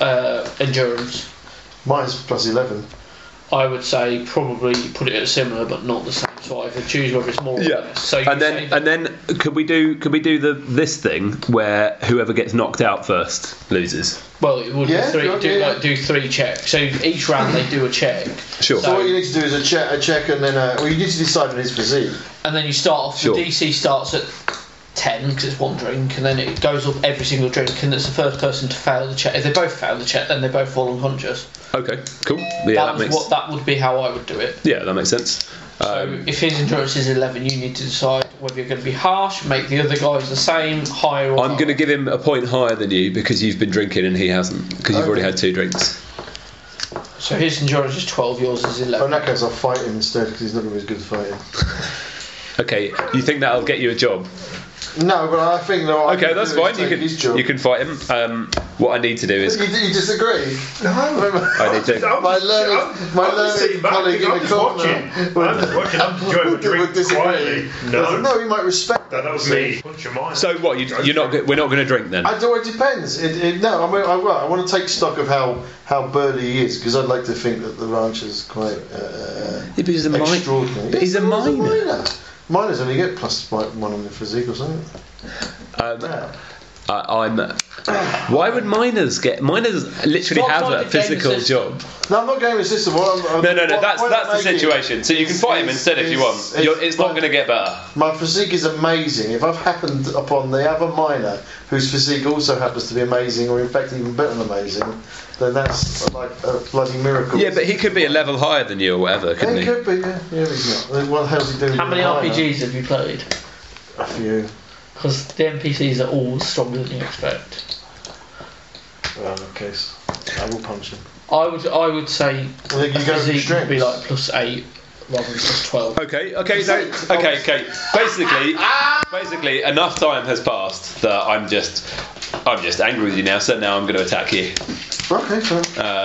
D: endurance?
B: Mine's +11.
D: I would say probably put it at similar but not the same. So either choose whether it's more or
F: Yeah,
D: less. So
F: and then could we do this thing where whoever gets knocked out first loses?
D: Well, it would
B: Yeah,
D: do 3 checks. So each round they do a check.
F: Sure.
B: So what you need to do is a check and then you need to decide on his physique.
D: And then you start off.
F: Sure.
D: The DC starts at 10 because it's one drink, and then it goes up every single drink, and it's the first person to fail the check. If they both fail the check, then they both fall unconscious.
F: Okay, cool. Yeah,
D: that would be how I would do it.
F: Yeah, that makes sense.
D: So if his endurance is 11, you need to decide whether you're going to be harsh, make the other guys the same, higher or
F: I'm going to give him a point higher than you because you've been drinking and he hasn't, because you've already had 2 drinks.
D: So his endurance is 12, yours is 11.
B: Well, in that case, I'll fight him instead because he's not going to be as good at fighting.
F: Okay, you think that'll get you a job?
B: No, but I think that.
F: Okay, that's fine. You can fight him. What I need to do is
B: You disagree?
F: I need to.
B: My learned colleague in the corner
C: I'm just watching. I'm enjoying my drink quietly.
B: No, he might respect
C: That was me. Punch your mind.
F: So what? You're not. We're not going to drink then.
B: It depends. No, I mean, I want to take stock of how burly he is because I'd like to think that the ranch is quite
F: Yeah, but he's a
B: extraordinary.
F: But he's a minor.
B: Minors only get +1 on the physique or something.
F: Why would minors get? Minors literally
D: Stop
F: have
D: trying
F: a
D: to
F: physical
D: game the
F: job.
B: No, I'm not going with system.
F: No. That's the situation. So you can fight him instead if you want. It's not going to get better.
B: My physique is amazing. If I've happened upon the other minor whose physique also happens to be amazing, or in fact even better than amazing, then that's like a bloody miracle.
F: Yeah, but he could be a level higher than you or whatever, couldn't
B: he
F: he?
B: could be. Yeah, he's not. What the hell's he doing?
D: How many
B: with a minor?
D: RPGs have you played?
B: A few.
D: Because the NPCs are all stronger than you expect.
B: Well, in that case, I will punch him.
D: I would say
B: Well, you go
D: physique
B: with
D: would be
B: strength.
D: like +8 rather than +12.
F: Okay. Basically, enough time has passed that I'm just angry with you now. So now I'm going to attack you.
B: Okay, fine.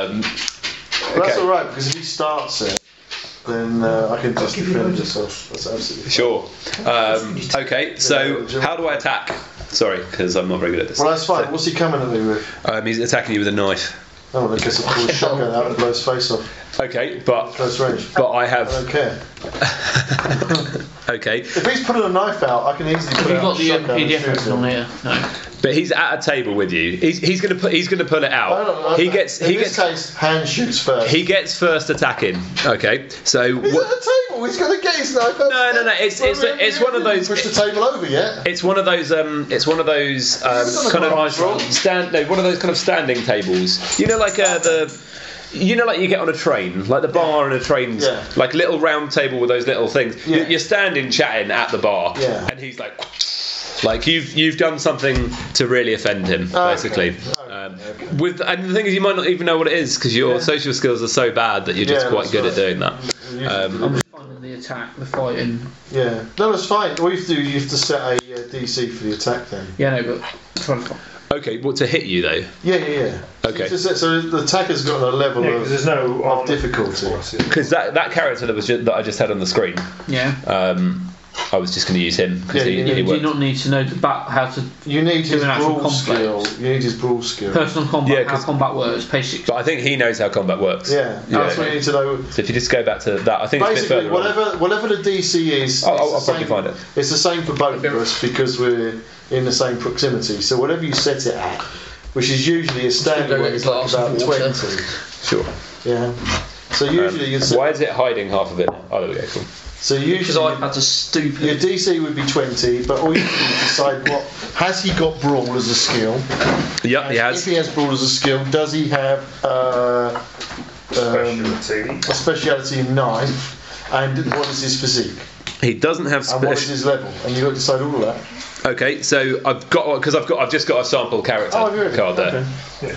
B: That's
F: Okay.
B: all right because if he starts it, then I can just defend myself. That's absolutely fine.
F: Sure. Okay. So how do I attack? Sorry, because I'm not very good at this.
B: Well, that's fine. What's he coming at me with?
F: He's attacking you with a knife.
B: Oh, well, I guess I'll pull a shotgun out and blow his face off.
F: Okay, but
B: Close range.
F: I
B: I
F: have.
B: don't care.
F: Okay,
B: If he's putting a knife out, I can easily
D: Have
B: put
D: you
B: out
D: got
B: a
D: the
B: shotgun and
D: PDF
B: shoot
D: open
B: him.
D: on here? No.
F: but he's at a table with you. He's gonna pull it
B: I
F: out.
B: don't-
F: He gets
B: in this case, hand shoots first.
F: he gets first attacking. Okay, so
B: He's at the table. He's going to get his knife out.
F: No, it's one of those.
B: Push the table over yet?
F: It's one of those. One of those kind of one of those kind of standing tables. You know, like like you get on a train, like the bar on a train,
B: Yeah.
F: like little round table with those little things.
B: Yeah.
F: You're standing chatting at the bar,
B: Yeah.
F: and he's like you've done something to really offend him, basically. And the thing is, you might not even know what it is because your social skills are so bad that you're just
B: Yeah,
F: quite
B: that's
F: good at
B: right.
F: doing that.
D: I'm just finding the attack, the fighting.
B: Yeah. No, that's fine. All you have to do is you have to set a DC for the attack then.
D: Yeah, no, but trying to.
F: Okay, well, to hit you though.
B: Yeah.
F: Okay.
B: So the attacker's got a level
C: because there's no
B: of difficulty.
F: Because that character that I just had on the screen,
D: Yeah.
F: I was just going to use him because
B: Yeah,
F: he
D: Do you
F: worked.
D: not need to know how to
B: You need his
D: an actual
B: brawl skill.
D: complex.
B: You need his brawl skill.
D: personal combat,
F: Yeah,
D: how
F: 'cause-
D: combat works, page 6.
F: But I think he knows how combat works.
B: Yeah, that's what you need to know.
F: So if you just go back to that, I think it's a bit
B: Basically,
F: further on.
B: whatever the DC is,
F: I'll
B: it's the
F: probably
B: same-
F: find it.
B: It's the same for both of us because we're in the same proximity. So whatever you set it at, which is usually a standard
D: go
B: one,
D: get
B: is
D: a
B: like
D: glass
B: about
D: of water.
B: 20.
F: Sure.
B: Yeah. So usually you set.
F: Why is it hiding half of it? Oh, there we go. Cool.
B: So
D: Because
B: usually
D: iPads are
B: your
D: stupid.
B: DC would be 20, but all you have to do is decide what has he got brawl as a skill.
F: Yeah, he
B: If
F: has.
B: he has brawl as a skill, does he have
C: specialty.
B: a speciality in knife? And what is his physique?
F: He doesn't have
B: And what is
F: special.
B: his level? And you've got to decide all of that.
F: Okay, so I've just got a sample character
B: Oh, have you really?
F: card there.
B: Okay.
C: Yeah.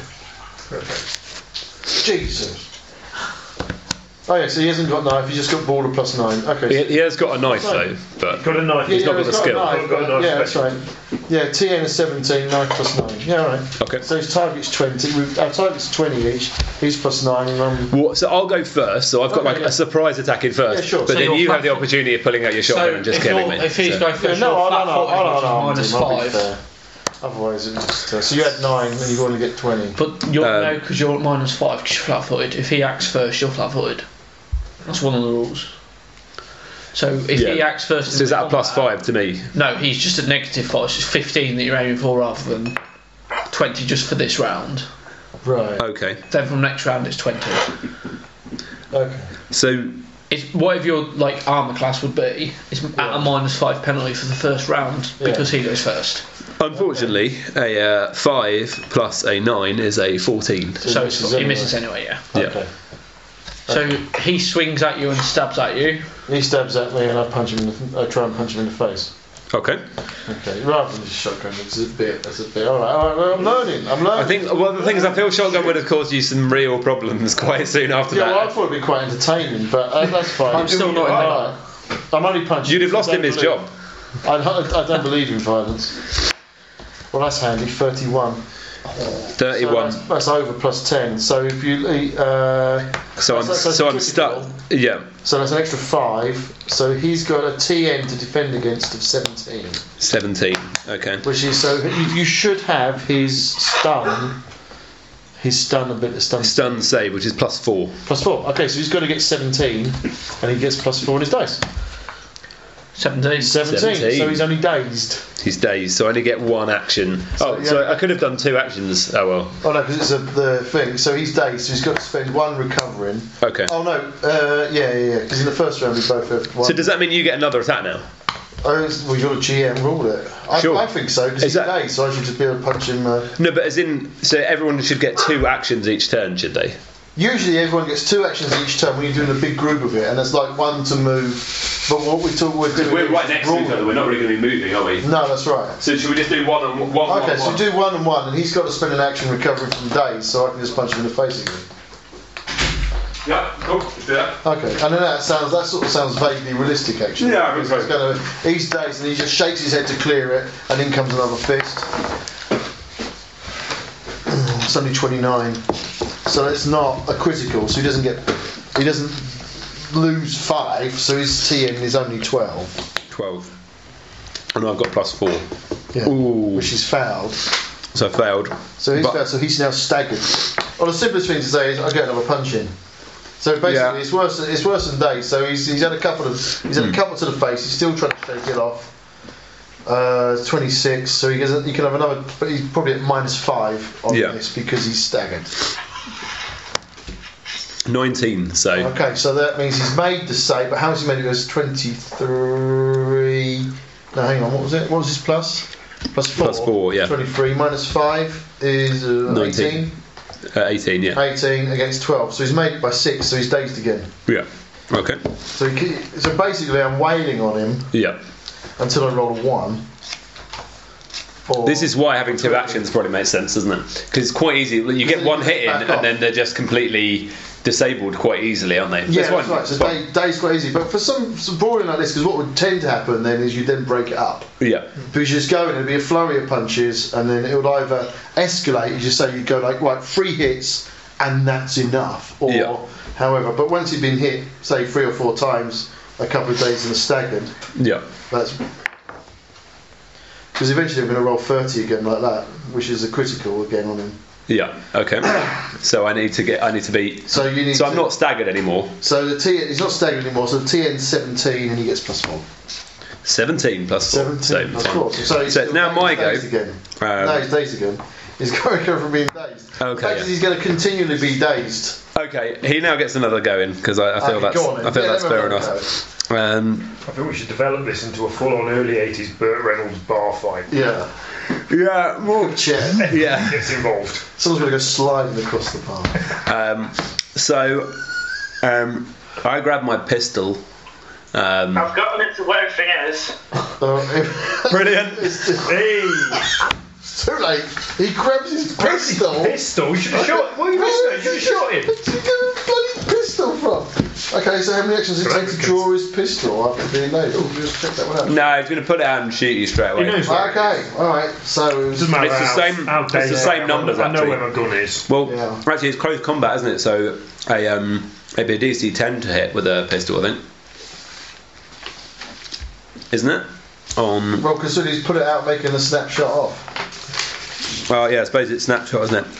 B: Jesus. Oh yeah, so he hasn't got knife, he's just got baller +9. Okay.
F: He has got a knife though, but
C: Got a knife.
F: He's not got the
B: he's
F: skill.
B: a knife,
C: Got a knife
B: yeah, that's
C: special.
B: right. Yeah, TN is 17, knife +9. Yeah, all right.
F: Okay.
B: So his target's 20. Our target's 20 each. He's +9. And
F: what? So I'll go first. So I've got
B: Okay, yeah.
F: a surprise attack in first.
B: Yeah, sure.
F: But
B: So
F: then
D: you're
F: you have the
D: flat-
F: opportunity of pulling out your shotgun and just killing me.
D: If he's
F: So-
D: going first,
B: no,
D: you're
B: no,
D: flat-footed, which is
B: I'll be
D: -5.
B: fair. Otherwise, it's just, so you had 9 and you only get 20.
D: But you're no, because you're -5 because you're flat-footed. If he acts first, you're flat-footed. That's one of the rules. So if he acts first,
F: So is that a +5 to me?
D: No, he's just a -5. It's just 15 that you're aiming for rather than 20 just for this round.
B: Right.
F: Okay.
D: Then from next round it's 20.
B: Okay.
F: So
D: It's whatever your like armor class would be. It's at a -5 penalty for the first round because he goes first.
F: unfortunately, a 5 plus a 9 is a 14.
D: So he misses anyway. Yeah.
B: Okay.
D: So he swings at you and stabs at you.
B: He stabs at me and I punch him. I try and punch him in the face.
F: Okay.
B: Okay. Rather than just shotgun, it's a bit. All right. I'm learning.
F: I think one of the things I feel shotgun would have caused you some real problems quite soon after
B: Yeah,
F: that.
B: well, I thought it'd be quite entertaining, but that's fine.
D: I'm still not in there.
B: Alright. I'm only punching.
F: You'd have lost him his job.
B: I don't believe in violence. Well, that's handy. 31.
F: 31.
B: So that's over +10. So if you
F: So I'm stuck. Yeah.
B: So that's an extra 5. So he's got a TN to defend against of 17.
F: 17. Okay.
B: Which is so you should have his stun.
F: Stun save, which is +4.
B: +4. Okay, so he's got to get 17, and he gets +4 on his dice.
D: 17.
B: 17. So he's only dazed.
F: He's dazed, so I only get 1 action. So I could have done 2 actions. Oh well.
B: Oh no, because it's the thing. So he's dazed, so he's got to spend 1 recovering.
F: Okay.
B: Oh no, yeah. Because in the first round we both have 1.
F: So does that mean you get another attack now?
B: Well, you're the GM, ruled it.
F: Sure.
B: I think so, because he's dazed, so I should just be able to punch him.
F: No, but as in, so everyone should get 2 actions each turn, should they?
B: Usually everyone gets 2 actions each turn when you're doing a big group of it, and it's like 1 to move. But what we're doing.
F: We're right next to each other. We're not really going to be moving, are we?
B: No, that's right.
F: So should we just do 1 and 1?
B: Okay, so do 1 and 1, and he's got to spend an action recovering from daze, so I can just punch him in the face again.
F: Yeah, cool. Let's do that.
B: Okay, and then that sort of sounds vaguely realistic, actually.
F: Yeah, I think so.
B: He's dazed, and he just shakes his head to clear it, and in comes another fist. It's only 29, so it's not a critical. So he doesn't lose 5. So his TN is only 12.
F: 12. And I've got +4.
B: Yeah,
F: Ooh.
B: which is fouled.
F: So I failed.
B: So he's failed. So he's now staggered. Well, the simplest thing to say is I get another punch in. So basically, it's worse than daze. So he's had a couple to the face. He's still trying to shake it off. 26. So he can have another. But he's probably at -5 on this because he's staggered.
F: 19. So
B: okay. So that means he's made the save. But how has he made it? It was 23. No, hang on. What was it? What was his plus? +4.
F: +4. Yeah.
B: 23 -5 is 18.
F: 18, yeah.
B: 18 against 12, so he's made it by 6, so he's dazed again.
F: Yeah. Okay.
B: So basically, I'm wailing on him.
F: Yeah.
B: Until I roll a 1.
F: This is why having 2 actions probably makes sense, doesn't it? Because it's quite easy. You get 1 hit in, and then they're just completely disabled quite easily, aren't they?
B: Yeah, that's right. So daze quite easy, but for some brawling like this, because what would tend to happen then is you then break it up.
F: Yeah.
B: Because you just go in, it'd be a flurry of punches, and then it would either escalate. You just say you go like 3 hits, and that's enough, or however. But once you've been hit, say 3 or 4 times, a couple of days and staggered.
F: Yeah.
B: That's because eventually I'm going to roll 30 again like that, which is a critical again on him.
F: Yeah. Okay. So I need to be. So you need. So I'm not staggered anymore.
B: So he's not staggered anymore. So the TN's 17 and he gets +4.
F: 17 +4.
B: 17 +4. So
F: it's now my go.
B: Again. No, he's dazed again. He's going to go from being dazed.
F: Okay.
B: Yeah. He's going to continually be dazed.
F: Okay. He now gets another go in because I feel that's fair enough.
C: I think we should develop this into a full-on early 80s Burt Reynolds bar fight.
B: Yeah.
F: Yeah, more
B: chair.
F: Yeah.
C: Gets involved.
B: Someone's going to go sliding across the park.
F: I grab my pistol.
G: I've gotten into where everything is.
F: Brilliant.
C: Hey!
B: It's too late. He grabs his pistol.
C: Pistol? You should have shot. What are you missing? You should have shot him.
B: Where'd you get a bloody pistol from? Okay, so how many actions does it take to draw his pistol after being laid? Oh, just check that one out.
F: No, he's going to put it out and shoot you straight away.
B: Okay, alright, so
C: it's the
F: same numbers.
C: I know where my gun is.
F: Well, actually, it's close combat, isn't it? So maybe a DC 10 to hit with a pistol, I think. Isn't it?
B: Well, because he's put it out making a snapshot off.
F: Well, yeah, I suppose it's snapshot, isn't it?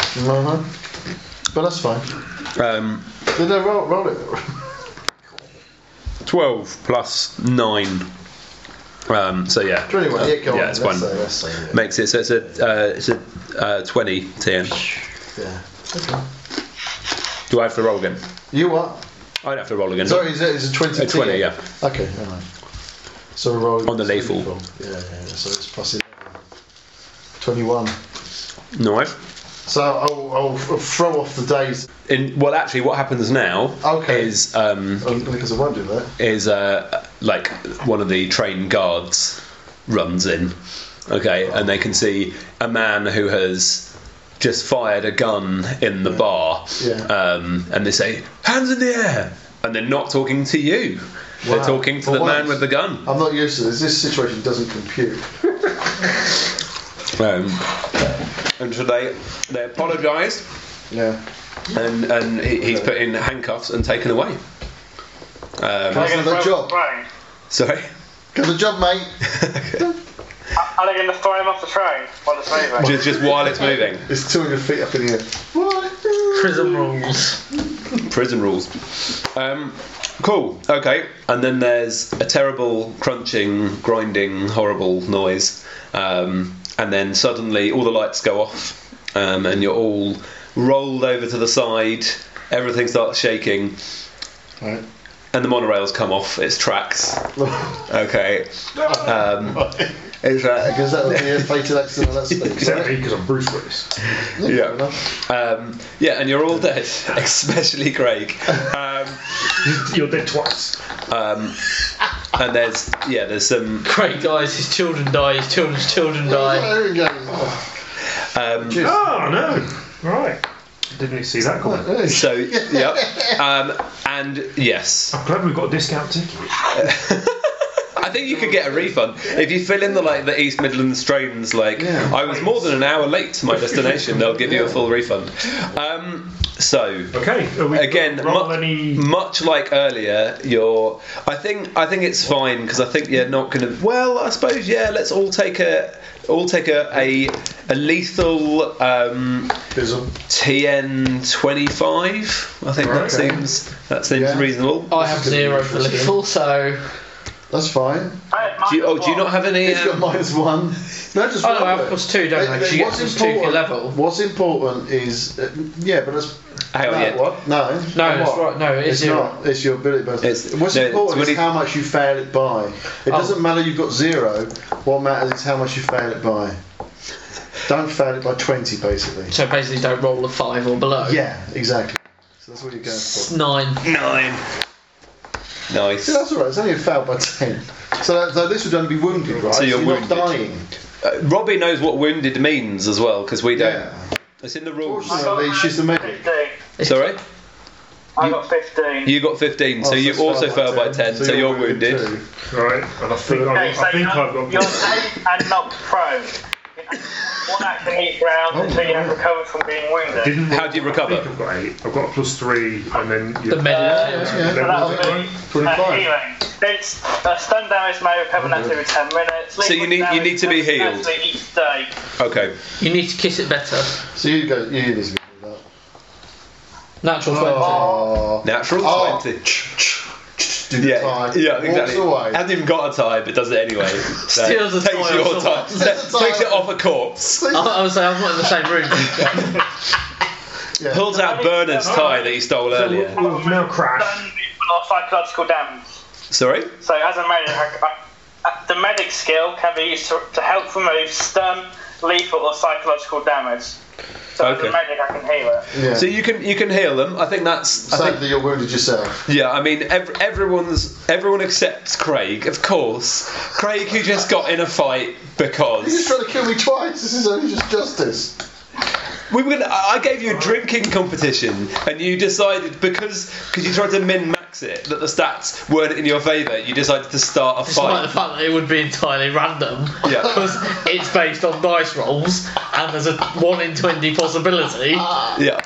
F: But
B: that's fine. Then roll it.
F: 12. 12 plus 9. So yeah.
B: 21. Yeah, go on.
F: Yeah, it's one.
B: Let's say, yeah.
F: Makes it so it's a 20 TN.
B: Yeah. Okay.
F: Do I have to roll again?
B: You what?
F: I don't have to roll again.
B: Sorry, is it 20?
F: A 20, yeah.
B: Okay, alright. So we're rolling
F: On the lethal.
B: Yeah, so it's plus 11. 21.
F: Nice.
B: So I'll throw off the days.
F: Well, actually, what happens now is
B: because I won't do that.
F: is like one of the trained guards runs in, okay, and they can see a man who has just fired a gun in the bar, and they say, "Hands in the air," and they're not talking to you.
B: Wow.
F: They're talking to the man with the gun.
B: I'm not used to this. This situation doesn't compute.
F: And so they apologise.
B: Yeah.
F: And he's put in handcuffs and taken away.
B: That's another job.
F: Sorry?
B: Got the job, mate.
G: Are they going to throw him off the train while it's moving?
F: Just while it's moving.
B: It's 200 feet up in the air.
D: Prison rules.
F: Prison rules. Cool. Okay. And then there's a terrible crunching, grinding, horrible noise. And then suddenly all the lights go off, and you're all rolled over to the side. Everything starts shaking.
B: Right.
F: And the monorails come off its tracks. Okay. It's
B: Because that would be a fatal accident at that stage.
C: Except me, because I'm Bruce Willis.
F: Yeah, and you're all dead, especially Craig.
C: You're dead twice.
F: And there's some.
D: Craig dies, his children die, his children's children die.
B: There we go.
C: Oh no! Right. Didn't see that coming.
F: So, yep. And yes.
C: I'm glad we've got a discount ticket.
F: I think you could get a refund if you fill in the East Midlands trains. I was more than an hour late to my destination. They'll give you a full refund.
C: Okay.
F: Again, much like earlier, I think it's fine because I think you're not going to. Well, I suppose let's all take a lethal TN 25. I think that seems reasonable.
D: I have 0 for lethal, so.
B: That's fine.
F: Do you not have any?
B: He's got -1. No, just
D: I have +2, don't I? You get +2 for your level.
B: What's important is, but that's.
F: Hang on,
B: What? No,
D: that's right. No, it's 0.
B: not. It's your ability bonus. What's important is how much you fail it by. It doesn't matter you've got 0. What matters is how much you fail it by. Don't fail it by 20, basically.
D: So basically, don't roll a 5 or below.
B: Yeah, exactly. So that's what you're going for.
D: 9.
F: Nice.
B: Yeah, that's alright, it's only a fail by 10. So this would only be wounded, right?
F: So you're
B: not
F: wounded.
B: dying.
F: Robbie knows what wounded means as well, because we don't.
B: Yeah.
F: It's in the rules.
B: Fortunately, she's the medic.
G: 15.
F: Sorry?
G: I got 15.
F: You got 15, so you also fell by 10, so you're wounded.
B: Too.
C: Right, and I think I've got.
G: You're safe and knocked prone. One action each round until you have recovered from being wounded.
F: How do you recover?
C: I think I've got 8. I've got a +3, and then
D: The medic.
G: So that'll be
B: 25.
G: healing. It's stun damage may recover naturally every 10 minutes.
F: So you need to be healed.
G: Naturally each day.
F: Okay.
D: You need to kiss it better.
B: So you need to be that.
D: Natural 20.
B: Oh.
F: Natural 20.
B: Do the tie.
F: Yeah, exactly.
B: Walks away.
F: Hasn't even got a tie, but does it anyway. So
D: Steals a
F: takes
D: tie
F: your
D: off
F: tie.
D: someone.
F: Takes it off a corpse.
D: I was saying, I'm not in the same room.
B: Yeah.
F: Pulls out Bernard's tie that he stole earlier.
C: We've now crashed.
G: Stun or psychological damage.
F: Sorry?
G: So as a medic, the medic skill can be used to help remove stun, lethal or psychological damage. So as a medic I can heal it.
B: Yeah.
F: So you can heal them. I think that's.
B: Sadly, you're wounded yourself.
F: Yeah, I mean everyone accepts Craig, of course. Craig who just got in a fight
B: You're just
F: because
B: trying to kill me twice. This is only just justice.
F: I gave you a drinking competition and you decided because you tried to min-max it that the stats weren't in your favour, you decided to start a
D: Despite
F: fight.
D: the fact that it would be entirely random.
F: Yeah.
D: Because it's based on dice rolls and there's a 1 in 20 possibility.
F: Yeah.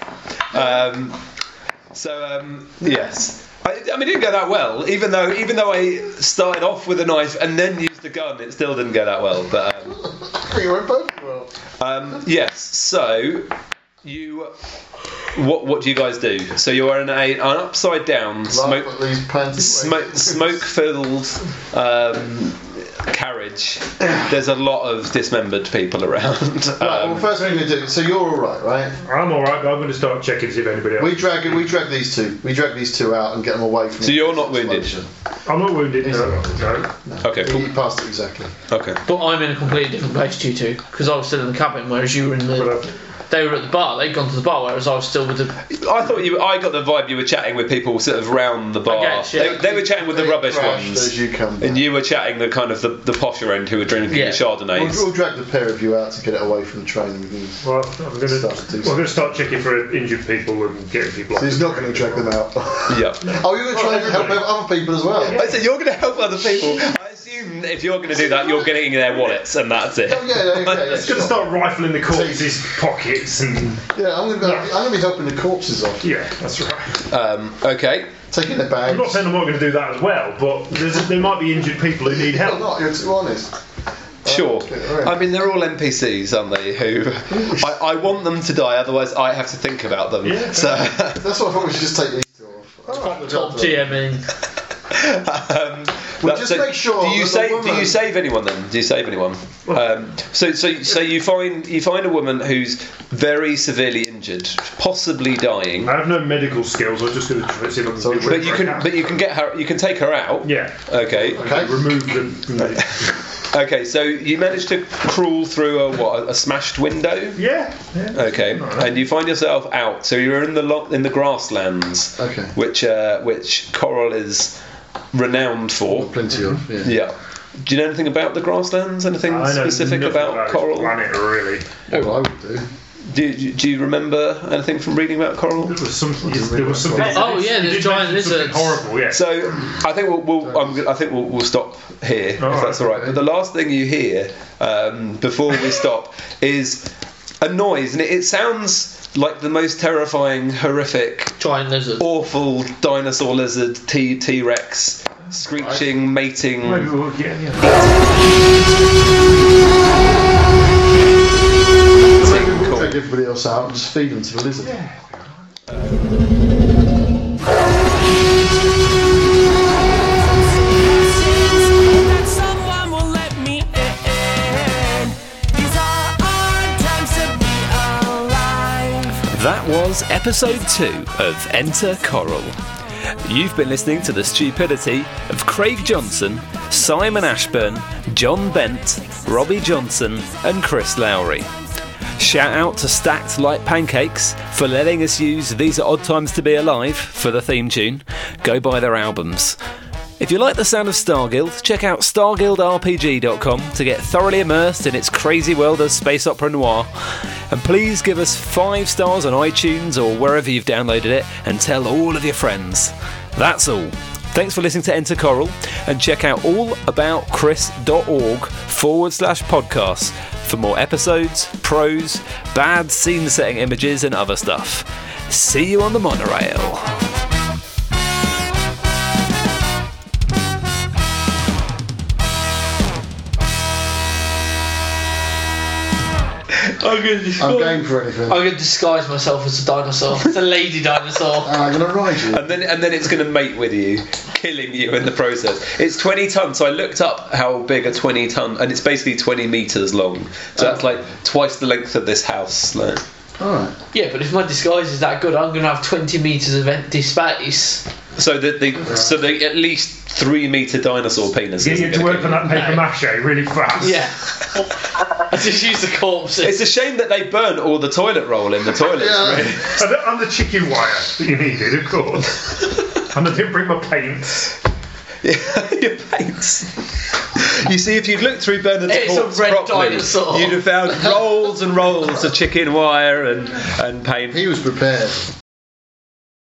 F: Yes. I mean, it didn't go that well. Even though I started off with a knife and then used the gun, it still didn't go that well. But
B: You went both well.
F: yes. So What do you guys do? So you're in an upside down smoke-filled carriage. There's a lot of dismembered people around.
B: Right, well, first thing we do. So you're all right?
C: I'm all right, but I'm going to start checking to see if anybody else.
B: We drag these two. We drag these two out and get them away from.
F: So you're not wounded.
C: I'm not wounded. No.
F: Okay, cool.
B: You passed it exactly.
F: Okay.
D: But I'm in a completely different place to you two, because I was still in the cabin, whereas you were in the. They were at the bar. They'd gone to the bar, whereas I was still with the.
F: I thought I got the vibe you were chatting with people sort of round the bar.
D: I guess, yeah.
F: They were chatting with the rubbish ones,
B: as you come back.
F: and you were chatting the kind of the posher end who were drinking the Chardonnays.
B: We'll drag the pair of you out to get it away from the train. And we can
C: Well, I'm going to start checking for injured people and getting people.
B: So he's not going to drag them out.
F: Yeah.
B: Oh, you're going to try and help other people as well.
F: I said you're going to help other people. I assume if you're going to do that, you're getting their wallets, and that's it.
B: Oh, yeah,
C: It's going to start rifling the corpses' pockets and.
B: Yeah, I'm going to be helping the corpses off.
C: Yeah, that's right.
F: Okay.
B: Taking the bags.
C: I'm not saying I'm not going to do that as well, but there might be injured people who need help.
B: Not, you're too honest.
F: Sure.
B: Okay, right.
F: I mean, they're all NPCs, aren't they? Who I want them to die, otherwise I have to think about them.
C: Yeah.
F: So
B: That's why I thought we should just take these two off.
D: Top GMing.
B: We'll just make sure.
F: Do you save anyone then? Do you save anyone? So you find a woman who's very severely injured, possibly dying.
C: I have no medical skills. I'm just going to try to see if I can.
F: But you can get her. You can take her out.
C: Yeah.
F: Okay.
C: Remove the.
F: Okay, so you managed to crawl through a smashed window.
C: Yeah.
F: Okay,
C: Right.
F: and you find yourself out. So you're in the grasslands.
B: Okay.
F: Which Coral is renowned for.
B: Plenty of. Yeah.
F: Yeah. Do you know anything about the grasslands? Anything specific about Coral?
C: Planet, really.
B: Oh, I would do.
F: Do you remember anything from reading about Coral?
C: There was something. There's
D: giant lizards.
C: Horrible. Yeah.
F: So I think we'll stop here if that's all right. But the last thing you hear before we stop is a noise, and it sounds like the most terrifying, horrific,
D: Giant lizard.
F: awful dinosaur lizard T-Rex screeching, mating.
C: Maybe we'll get
B: We'll take everybody else out and just feed them to the lizard.
E: That someone will let me in. These are our times to be alive.
A: That was episode 2 of Enter Coral. You've been listening to the stupidity of Craig Johnson, Simon Ashburn, John Bent, Robbie Johnson and Chris Lowry. Shout out to Stacked Like Pancakes for letting us use These Are Odd Times to Be Alive for the theme tune. Go buy their albums. If you like the sound of Starguild, check out starguildrpg.com to get thoroughly immersed in its crazy world of space opera noir. And please give us 5 stars on iTunes or wherever you've downloaded it and tell all of your friends. That's all. Thanks for listening to Enter Coral, and check out allaboutkris.org/podcasts for more episodes, prose, bad scene setting images and other stuff. See you on the monorail.
D: I'm
B: game for anything.
D: I'm going to disguise myself as a dinosaur. It's a lady dinosaur.
B: I'm going to ride you.
F: And then it's going to mate with you, killing you in the process. It's 20 tons, so I looked up how big a 20 ton, and it's basically 20 metres long. So that's like twice the length of this house. Like.
B: Alright.
D: Yeah, but if my disguise is that good, I'm going to have 20 metres of empty space.
F: So the at least 3 metre dinosaur penis.
C: Get you to work on that paper mache really fast.
D: Yeah. I just use the corpses.
F: It's a shame that they burnt all the toilet roll in the toilets. Really.
C: And the chicken wire that you needed, of course. And I didn't bring my paints.
F: Yeah, your paints. You see, if you'd looked through Bernard's corpse properly,
D: dinosaur.
F: you'd have found rolls and rolls of chicken wire and paint.
B: He was prepared.